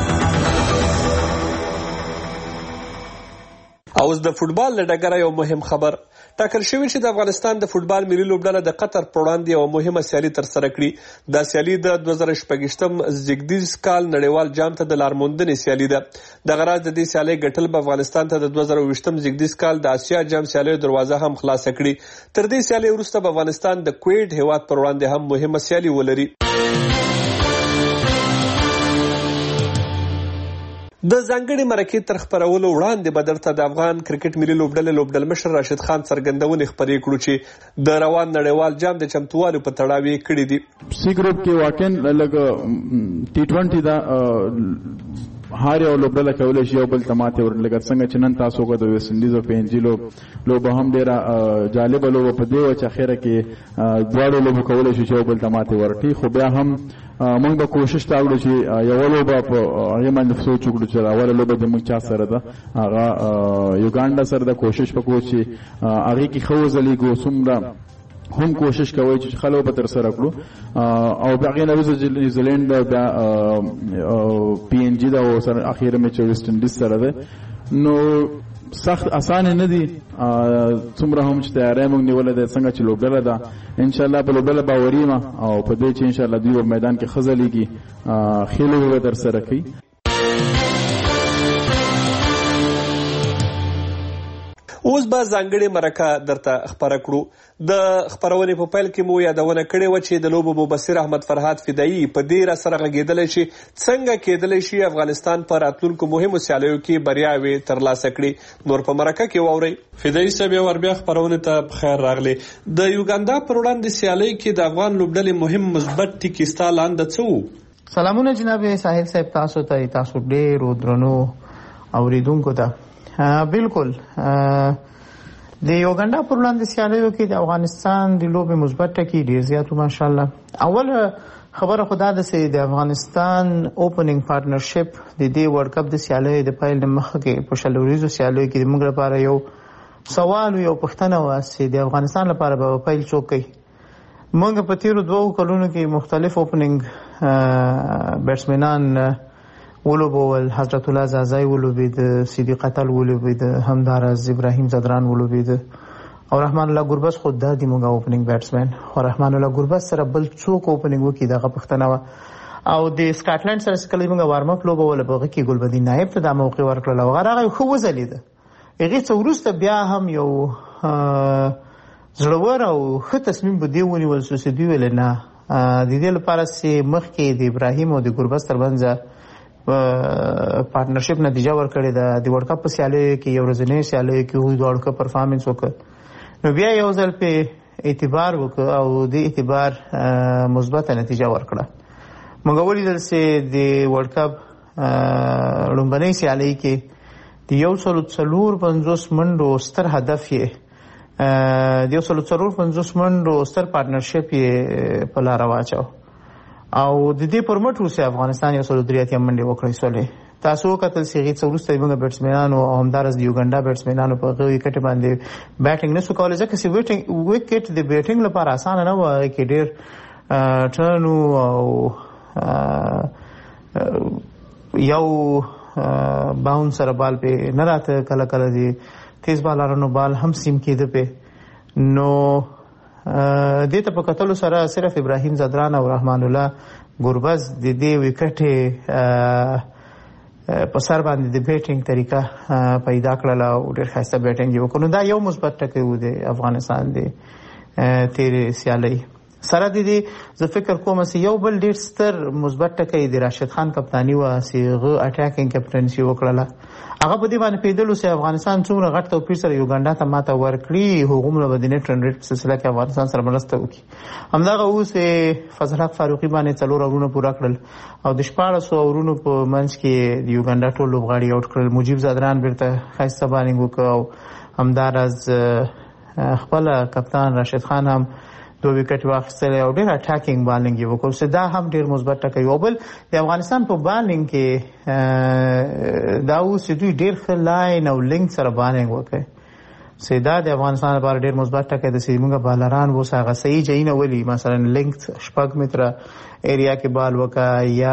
اوس د فوتبال له ډګره یو مهم خبر ټاکل شوی چې د افغانستان د فوتبال ملي لوبډله د قطر پر وړاندې یو مهمه سیالي ترسره کړي. دا سیالي د دوه زره شپږویشتم زیږدیز کال نړیوال جام ته د لارموندنې سیالي ده. د غراض د دې سیالۍ ګټل به افغانستان ته د دوه زره اوویشتم زیږدیز کال د آسیا جام سیالیو دروازه هم خلاصه کړي. تر دې سیالۍ وروسته به افغانستان د کویټ هیواد پر وړاندې هم مهمه سیالي ولري. د ځانګړي مرکې تر خپرولو وړاندې به درته د افغان کرکټ ملي لوبډلې لوبډلمشر راشد خان څرګندونې خپرې کړو چې د روان نړیوال جام د چمتووالي په تړاو یې کړي دي. سی ګروپ کې واقعا لږ ټي ټوینټي دا هر یو لوبډله کولی شي یو بل ته ماتې ورکړي. لکه څنګه چې نن تاسو وګورئ د ویسټ انډیز او پي این جي لوب لوبه هم ډېره جالبه لوبه په دې وه چې اخره کې دواړو لوبو کولی شي چې یو بل ته ماتې ورکړي. خو بیا هم موږ به کوشش تا وکړو چې یوه لوبه په هغې باندې سوچ وکړو چې اوله لوبه زموږ چا سره ده هغه یوګانډا سره ده. کوشش وکړو چې هغې کې ښه وځلیږو. څومره هم کوشش کوي چې خلک به تر سره کړو او بیا هغې نه وروسته نیوزیلینډ بیا پی ان جي ده او سره اخیره مې چې ویسټ انډیز سره ده. نو سخت اسانه نه دي څومره هم چې تیاری موږ نیولی دی څنګه چې لوبډله ده انشاءالله په لوبډله باوري یم او په دې چې انشاءالله دوی په میدان کې ښه ځلیږي ښې لوبې به ترسره کوي. اوس به ځانګړې مرکه درته خپره کړو. د خپرونې په پیل کې مو یادونه کړې وه چې د لوبو مبصر احمد فرهاد فدایي په دې راسره غږېدلی چې څنګه کېدلی شي افغانستان په راتلونکو مهمو سیالیو کې بریاوې ترلاسه کړي. نور په مرکه کې واورئ. فدایي صاحب یو ور بیا خپرونې ته بخیر راغلی. د یوګانډا پر وړاندې سیالۍ کې د افغان لوبډلې مهم مثبت ټکي ستا لاندې څه وو؟ سلامونه جناب ساحل صاحب تاسو ته تاسو ډېرو درنو اوریدونکو ته. بالکل د یوګانډا پر وړاندې سیالیو کې د افغانستان د لوبې مثبت ټکي ډېر زیات ماشاءالله. اول خبره خو دا ده چې د افغانستان اوپننګ پارټنرشپ د دې ورلډ کپ د سیالیو د پیل نه مخکې کې په شل ورځو سیالیو کې د موږ لپاره یو سوال یو پوښتنه وه چې د افغانستان لپاره به پیل څوک کوي. موږ په تېرو دوو کلونو کې مختلف اوپننګ بیټسمینان ولوبول. حضرت الله زازای ولوبید، صدیق اتل ولوبید، همدارز ابراهیم زدران ولوبید او رحمان الله ګربز خود د دې موږ اوپننګ بیټسمن او رحمان الله ګربز سره بل څوک اوپننګ وکړي دغه پښتنه و. او د سکاټلند سره کله موږ وارم اپ لوبول په هغه کې ګلبدین نایب ته د موقع ورکړل او هغه خو وځلید. هغه څو وروسته بیا هم یو زړور او ښه تصمیم به دی ونیول چې دوی ویل نه د دې لپاره چې مخکې د ابراهیم او د ګربز ترمنځ پارټنرشپ نتیجه ورکړې ده. د ورلډ کپ په سیالیو کې یو ورځنۍ سیالیو کې هغوی دواړو ښه پرفارمنس وکړ. نو بیا یو ځل پې اعتبار وکړ او د اعتبار مثبته نتیجه ورکړه. موږ ولیدل چې د ورلډ کپ لومبنۍ سیالۍ کې د یو سلو څلور پنځوس منډو ستر هدف یې د یو سلو څلور پنځوس منډو ستر پارټنرشپ یې په لاره واچو او د دې پر مټ وروسته افغانستان یو سلو درې اتیا منډې وکړې سولې. تاسو وکتل چې هغې څه وروسته زموږ بیټسمینانو او همداراز د یوګانډا بیټسمینانو په هغه وکټ باندې بیټنګ نشو کولی ځکه چې وکټ د بیټنګ لپاره اسانه نه وه. هغې کې ډېر ټرن او یو باون سره بال پې نه راته، کله کله د تیز بالارانو بال هم سیم کېده پې. نو دې ته په کتلو سره صرف ابراهیم زدران او رحمان الله ګربز د دې وکټې په سر باندې د بیټینګ طریقه پیدا کړله او ډېر ښایسته بیټینګ یې وکړ. نو دا یو مثبت ټکی و د افغانستان د تېرې سیالۍ سره. د دې زه فکر کوم چې یو بل ډېر ستر مثبت ټکی د راشد خان کپتاني وه چې هغه اټیکینګ کپټنسي وکړله. هغه په دې باندې پیدلو چې افغانستان څومره غټ توپیر سره یوګانډا ته ماته ورکړي هغومره به د نیټ رن ریټ په سلسله کې افغانستان سره مرسته وکړي. همدغه اوس فضل حق فاروقي باندې څلور اورونه پوره کړل او د شپاړسو اورونو په منځ کې د یوګانډا ټول لوبغاړي آوټ کړل. مجیب زدران بیرته ښایسته بالینګ وکړ او همداراز خپله کپتان راشد خان هم دو وکټ واخیستلی او ډېر اټاکینګ بالینګ یې وکړ چې دا هم ډېر مثبت ټکی و. بل د افغانستان په بالینګ کې دا اوس چې دوی ډېر ښه لاین او لینک سره بالینګ وکړي چې دا د افغانستان لپاره ډېر مثبت ټکی ده چې زموږ بالران اوس هغه صحیح ځایونه ولي مثلا لینک شپږ متره ایریا کې بال وکړه یا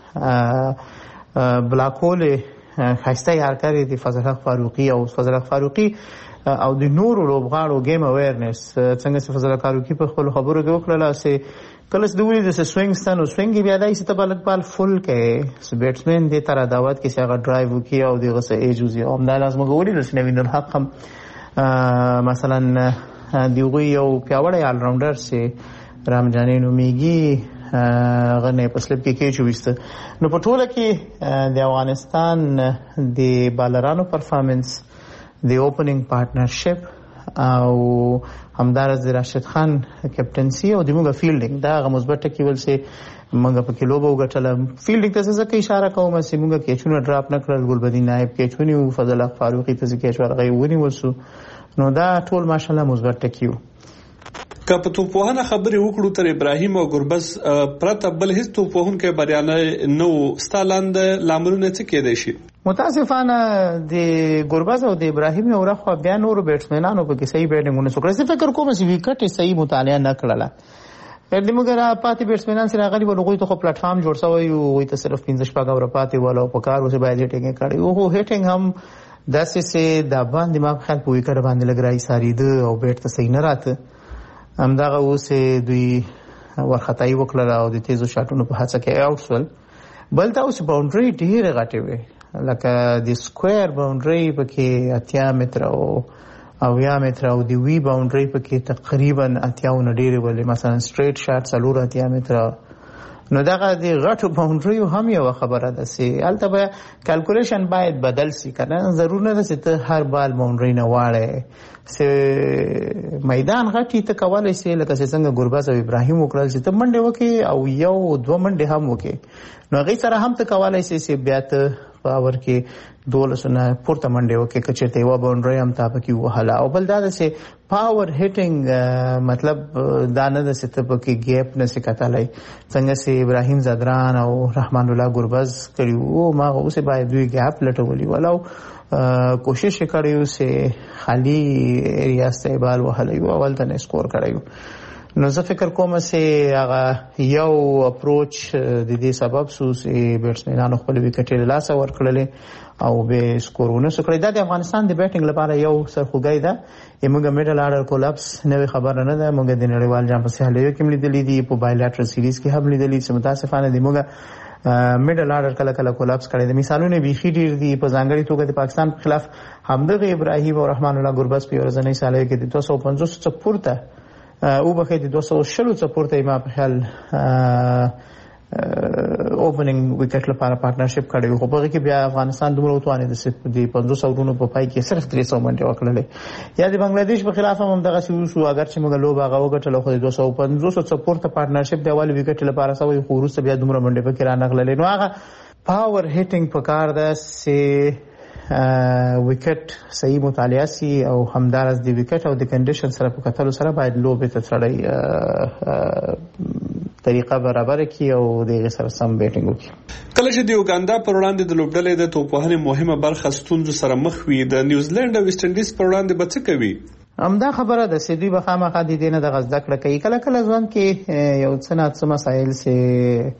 بلاکول ښایسته یار کړی د فضل حق فاروقي او فضل حق فاروقي او د نورو لوبغاړو ګیم اویرنس څنګه چې فضل حق فاروقي په خپلو خبرو کې وکړله چې کله چې دوی ولیدل چې سوینګ سته نو سوینګ یې بیا دای چې ته به لږ بال فل کوې چې بیټسمین دې ته رادعوت کړي چې هغه ډرایو وکړي او د هغه څه ایج وځي. او همداراز موږ ولیدل چې نوین الحق هم مثلا د هغوی یو پیاوړی آلراونډر چې رامجانې نومیږي غنه په سلپ کې کې چويسته نو په ټوله کې د افغانستان د بالرانو پرفارمنس د اوپننګ پارټنرشپ او همدارس راشد خان کیپټنسي او د موږ فیلډینګ دا غو مثبت ټکیول سي موږ په کې لوبو غټل فیلډینګ ته څه کې اشاره کوم چې موږ کې چونه ډراپ نکړل ګلبدین نائب کې چونی او فضل حق فاروقي ته کې چور غي ونی وسو نو دا ټول ماشالله مثبت ټکیو که په توپوهنه خبرې وکړو تر ابراهیم او ګربز پرته بل هیڅ توپوهن کې بریانه نو ستالاند لاملونه څه کېدای شي متاسفانه د ګربز او د ابراهیم یو راخوا بیا نور بیټسمنانو په کې صحیح بیټینګونه وکړل څه فکر کوم چې وکټ صحیح مطالعه نه کړله د موږ را پاتې بیټسمنان سره غالي ولغوي ته خو پلیټ فارم جوړ شوی او وي ته صرف پنځه شپږ اور پاتې ولو په کار اوسه باید هټینګ کړي او هټینګ هم داسې سه د باندې ما خپل په وکړه باندې لګرای ساری ده او بیٹ ته صحیح نه راته همدغه اوسه دوی ورختای وکړه او د تیزو شاټونو په هڅه کې آوټ سول بل تا اوس باونډري ډیره غټه وي لکه د سکوير باونډري پکې اتیا متر او او یا متر او دی وی باونډري پکې تقریبا اتیا و ډیره ولې مثلا سټریټ شاټ څلور اتیا متر نو دغه د غټو باونډریو هم یو خبره ده چې البته به کیلکولیشن باید بدل شي کنه ضرور نه ده چې ته هر بال باونډری نه واړې چې میدان غټي ته کولای شي لکه څنګه ګرباز او ابراهیم وکړل چې ته منډه وکي او یو دوه منډه هم وکي نو غي سره هم ته کولای شي چې بیا ته پاور کې دولسونه پورته منډه وکي کچته یو باونډری هم تا پکې وهلا او بل دا چې پاور هټینګ مطلب دا نه ده چې ته پکې ګیپ نه سکتلای څنګه چې ابراهیم زدران او رحمان الله ګربز کړیو ما اوسه باید دوی ګیپ لټولي ولو کوشش کړیو چې خالی ایریا استعمال وهلایو اول ته سکور کړیو نو زه فکر کوم چې هغه یو اپروچ د دې سبب سو چې بیټسمنانو خپل وکټ له لاس ورکړل او به سکورونه سکړی دا د افغانستان د بیټینګ لپاره یو سرخوږی ده یمګه میډل آرډر کولاپس نه خبره نه ده موږ د نړیوال جام په سهالیو کې لیدلې دي په بایلاترل سیریز کې هم لیدلې چې متاسفانه دي موږ میډل آرډر کله کله کولاپس کړي د مثالونه بيخي ډیر دي په ځانګړي توګه د پاکستان په خلاف همدغه ابراهیم او رحمان الله ګربز په ورځنۍ سالیو کې د دوه سوه پنځوس څخه پورته او بخې د دوه سوه شل څخه پورته ما په خیال اوپننګ وکټ لپاره پارټنرشپ کړی خو په کې بیا افغانستان دومره وتوانه د پنځوس اورونو په پای کې صرف درې سوه منډه وکړلې یا د بنگلاديش په خلاف هم دغه شی وسو اگر چې موږ لوب هغه وکټل خو د دوه سوه پنځوس څخه پورته پارټنرشپ د اول وکټ لپاره سوي خو وروسته بیا دومره منډه په کې را نغللې نو هغه پاور هټینګ په کار ده چې وکټ صحیح مطالعه سي او همدارس د وکټ او د کنډیشن سره په کتلو سره باید لوبه ته تړي طریقه برابر کی او د سره سم بیټینګ وکړي کله چې د یوګاندا پر وړاندې د لوبډلې د توپوهنې مهمه برخه ستونزو سره مخ وي د نیوزیلند او ویسټ انډیز پر وړاندې به څه کوي همدا خبره ده چې دوی به خامخا د دې نه د غزدا کړه کوي کله کله ځوان کې یو څه نه څه مسایل سي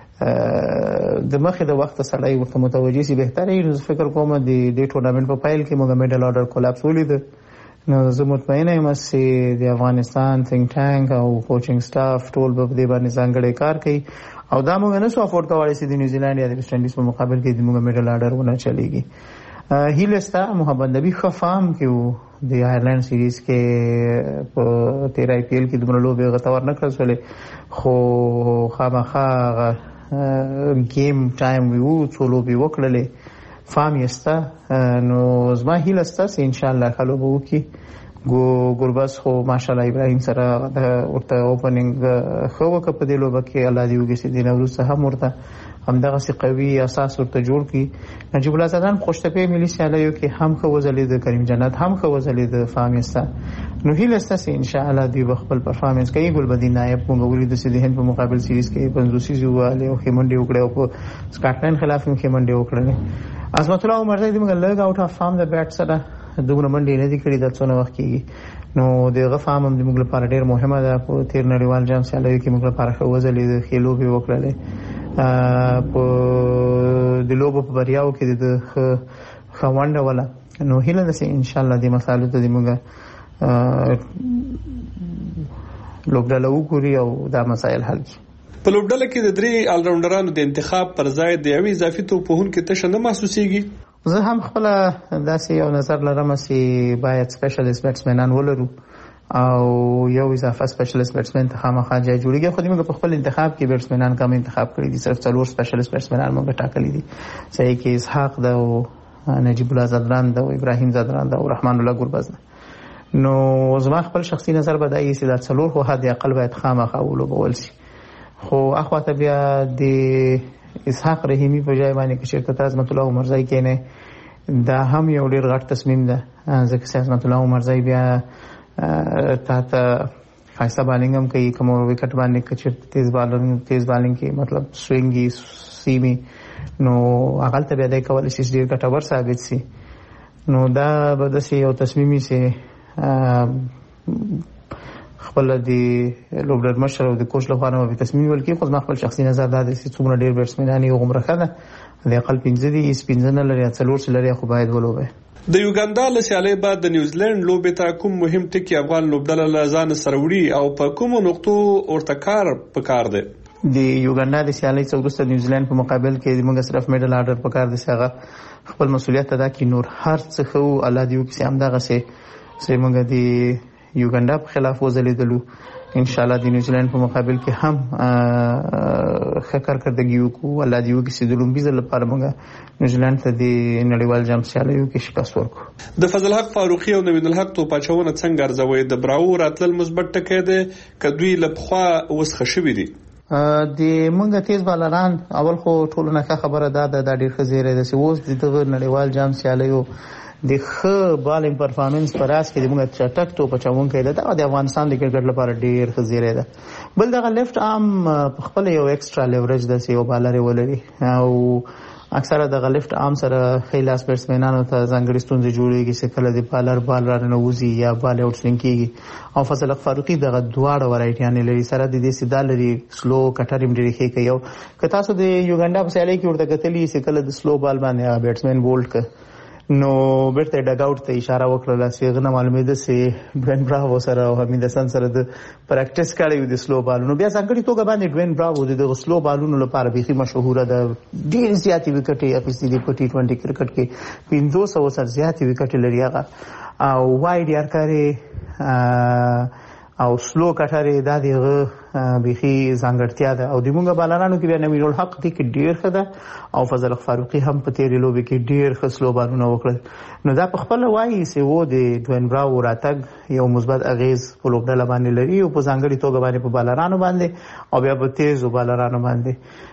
د مخه د وخت سره ورته متوجي سي بهتري فکر کوم د دې ټورنمنت په پایل کې موږ میډل آرډر کولاپس ولید نو زه مطمئنه یم چې د افغانستان ثینک ټانک او کوچینګ سټاف ټول به دې باندې ځانګړی کار کوي او دا موږ نه سو افورد کولی چې د نیوزیلند یا د ویسټ انډیز په مقابل کې د موږ میډل آرډر ونه چلیږي هیلستا محمد نبی خفام کې د آیرلند سیریز کې په تیر آی پی ایل کې د منلو به غتور نه کړل خو خامخا گیم ټایم ویو څولو به وکړلې فام یستا نو زما هیلستا چې ان شاء الله خلو به وکي ګو ګرباس خو ماشاءالله ابراهیم سره ورته اوپننګ خو وک په دې لوبه کې الله دی وګي چې د نوروز هم ورته همدغه سي قوي اساس ورته جوړ کی نجیب الله زدان خوشتپه ملي سیالیو کې هم خو وزلید کریم جنت هم خو وزلید فام یستا نو هیلستا چې ان شاء الله دی خپل پرفارمنس کوي ګلبدین نائب موږ ولید چې د هند په مقابل سیریز کې پنځوس زیواله او خیمنډي وکړه او په سکاټلند خلاف هم خیمنډي وکړه عظمت الله عمر زید موږ لږ اوټ اف فارم د بیټ سره دومره منډي نه دي کړی د څونه وخت کېږي نو دغه فارم هم موږ لپاره ډیر مهمه ده په تیر نړیوال جام سیالیو کې موږ لپاره خو وزلید خېلو به وکړه په د لوبو په بریاو کې د خوانډه ولا نو هیله ده چې ان شاء الله د مسالو ته موږ لوبډله وګوري او دا مسایل حل کړي په لوبډله کې د درې آل راونډرانو د انتخاب پر ځای د یوې اضافي توپوهن کې تشه نه محسوسيږي زه هم خپل داسې یو نظر لرم چې باید سپیشلیست بیټسمنان ولرو او یو اضافه سپیشلیست بیټسمن ته خامخا ځای جوړیږي. خو موږ په خپل انتخاب کې بیټسمنان کم انتخاب کړی دي، صرف څلور سپیشلیست بیټسمنان موږ ټاکلي دي، صحیح کې اسحاق ده او نجیب الله زدران ده او ابراهیم زدران ده او رحمان الله ګربز ده. نو زما خپل شخصي نظر به دا وي چې دا څلور خو حد اقل باید خامخا ولوبول شي. خو اخواته بیا د اسحاق رحیمی په ځای باندې کې چېرته عظمت الله عمرزی کېنی، دا هم یو ډېر غټ تصمیم ده، ځکه چې عظمت الله عمرزی بیا تا ته ښایسته بالینګ هم کوي، کوم وکټ باندې که چېرته تیز بالنګ تیز بالینګ کې مطلب سوینګي سیمي، نو هغلته بیا دی کولی شي چې ډېر ګټور ثابت شي. نو دا به داسې یو تصمیمي چې خپل د لوبډر مشر او د کوچ لپاره به تصمیم ولکې. خو زما خپل شخصي نظر دا دی چې څومره ډېر بیټسمنان یې غومره ښه ده، د اقل پنځه دي، پنځه نه لري، څلور چې لري خو باید ولوبي. د یوګاندا له سیالۍ بعد د نیوزیلند لوبې ته کوم مهم ټکي افغان لوبډله له ځانه سره وړي او په کومو نقطو ورته کار پکار دی؟ د یوګاندا د سیالۍ څخه وروسته د نیوزیلند په مقابل کې موږ صرف میډل آرډر پکار دی چې هغه خپل مسؤلیت ادا کړي. نور هر څه خو الله دې وکړي چې همدغسې چې موږ د یوګاندا په خلاف وځلیدلو، ان شاء الله د نیوزیلند په مقابل کې هم ښه کارکردګي وکړو. الله دې وکړي چې د لومړي ځل لپاره موږ نیوزیلند ته د نړیوال جام سیالیو کې شکست ورکړو. د فضل حق فاروقي او نوین الحق توپاچونه څنګه ارزوي؟ د براو راتلل مثبت ټکی دی که دوی له پخوا وسخه شوي دي؟ د موږ تیز بالران اول خو ټولو نه ښه خبره دا ده، دا ډېر ښه زیری ده چې اوس د دغه نړیوال جام سیالیو د ښه بالینګ پرفارمنس په راس کې د موږ چټک توپ اچوونکی ده، دا د افغانستان د کرکټ لپاره ډېر ښه زیری ده. بل دغه لیفټ آرم په خپله یو ایکسټرا لیوریج ده چې یو بالر یې ولري، او اکثره دغه لیفټ آرم سره ښی لاس بیټسمنانو ته ځانګړې ستونزې جوړېږي چې کله د بالر بال را ننوځي یا بال یې آوټ کېږي. او فضل حق فاروقي دغه دواړه ورایټیانې لري، سره د دې چې دا لري سلو کټر یې ډېرې ښې کوي. او که تاسو د یوګانډا په سیالۍ کې ورته کتلي چې کله د سلو بال باندې هغه بیټسمن بولډ کړ، نو بیرته ډګ آوټ ته اشاره وکړله چې هغه نه معلومېده چې ډوین براوو سره او حمید حسن سره د پریکټس کړی و د سلو بالونو. بیا ځانګړې توګه باندې ډوین براوو د دغه سلو بالونو لپاره بیخي مشهوره ده، ډېرې زیاتې وکټې یې اخیستې دي په ټي ټوینټي کرکټ کې، پنځوس سوه څخه زیاتې وکټې لري هغه، او واید یارکارې او سلو کټر دا د هغه بیخي ځانګړتیا ده. او د موږ بالرانو کې بیا نوین الحق دې کې ډېر ښه ده، او فضل حق فاروقي هم په تېرې لوبې کې ډېر ښه سلو بالونه وکړل. نو دا په خپله وایي چې و د ډوین براو راتګ یو مثبت اغېز په لوبډله باندې لري، او په ځانګړې توګه باندې په بالرانو باندې او بیا په تیزو بالرانو باندې.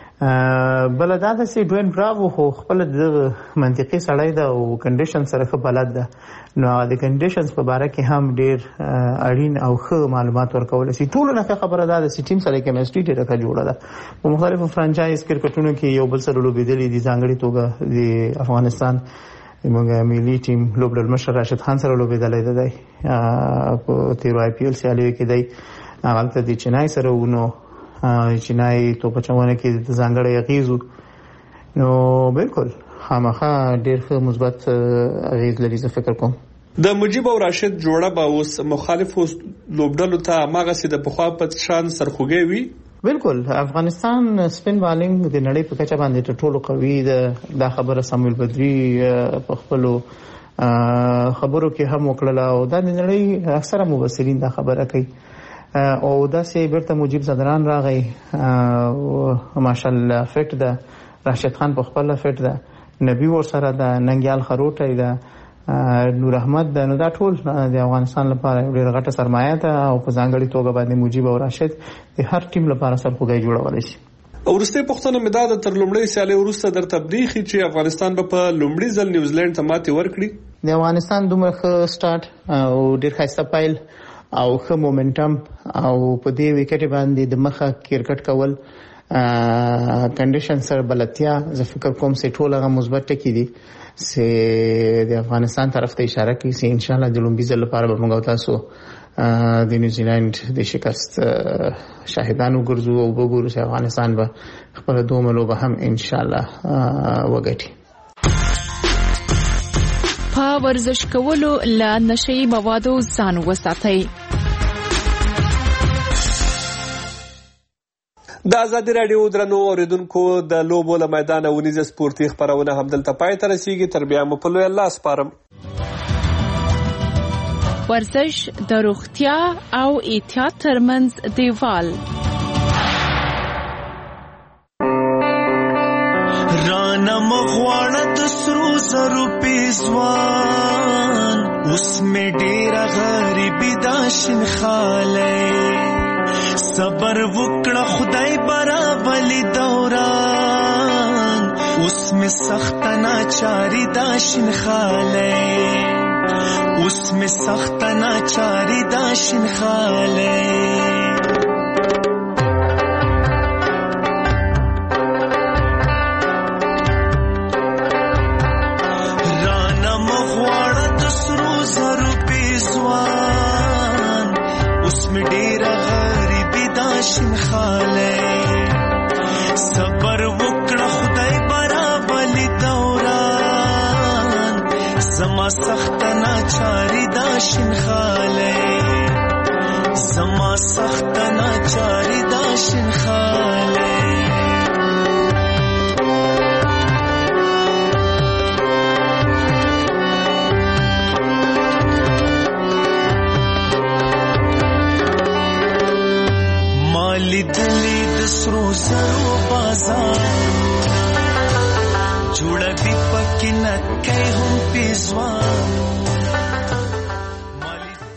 بله دا ده چې ډوین براو خو خپله دغه منطقي سړی ده او کنډیشن سره ښه بلد ده، نو هغه د کنډیشنز په باره کې هم ډېر اړین او ښه معلومات ورکولی شي. ټولو نه ښه خبره دا ده چې ټیم سره کیمسټري ډېره ښه جوړه ده. په مختلفو فرانچایز کرکټونو کې یو بل سره لوبېدلي دي، ځانګړې توګه د افغانستان زموږ ملي ټیم لوبډر مشر راشد خان سره لوبېدلی ده، دی په تېرو آی پي ایل سیالیو کې دی هغلته د چینای سره و، نو چینای توپ اچونه کې د ځانګړی اغېز و. نو بالکل خامخا ډېر ښه مثبت اغېز لري، زه فکر کوم. د مجیب او راشد جوړه به اوس مخالفو لوبډلو ته هماغسې د پخوا په شان سرخوږی وي؟ بالکل. افغانستان سپین بالینګ د نړۍ په کچه باندې تر ټولو قوي ده، دا خبره سامویل بدري په خپلو خبرو کې هم وکړله، او دا د نړۍ اکثره مبصرین دا خبره کوي. او داسې بیرته مجیب زدران راغی، ماشاءالله فټ ده، راشد خان په خپله فټ ده، نبی ورسره ده، ننګیال خروټی ده، نور احمد ده. نو دا ټول د افغانستان لپاره ډېره غټه سرمایه ده، او په ځانګړې توګه باندې مجیب او راشد د هر ټیم لپاره سرخوږی جوړولی شي. وروستۍ پوښتنه مې دا ده، تر لومړۍ سیالۍ وروسته درته برېښي چې افغانستان به په لومړي ځل نیوزیلند ته ماتې ورکړي؟ د افغانستان دومره ښه سټارټ او ډېر ښایسته پیل او ښه مومنټم او په دې وکټې باندې د مخه کرکټ کول، کنډیشن سره بلدتیا، زه فکر کوم چې ټول هغه مثبت ټکي دي چې د افغانستان طرف ته اشاره کوي چې انشاءالله د لومړي ځل لپاره به موږ او تاسو د نیوزیلند د شکست شاهدان وګرځو او وګورو چې افغانستان به خپله دومره لوبه هم انشاءالله وګټي. په ورزش کولو له نشه‌يي موادو ځان وساتئ. د ازادي راډیو درنو اوریدونکو د لوبو له میدانه ونیزه سپورتي خبرونه همدلته پای ته رسیږي. تر بیا مو په لوی الله سپارم. ورزش د روغتیا او احتیاط ترمنځ دیوال. رانا مغواړه د سرو زرو پیزوان اوس می ډیره غریبی دا شین خاله صبر وکړه خدای برابلی دوران اوس می سخت ناچاری دا شین خاله اوس می سخت ناچاری دا شین خاله شین خاله صبر وکړه خدای برابلی دوران زما سخت ناچاری دا شین خاله زما سخت ناچاری دا شین خاله لیدلی د سرو زرو بازار جوړه بي پکې نه کوي هم پیزوان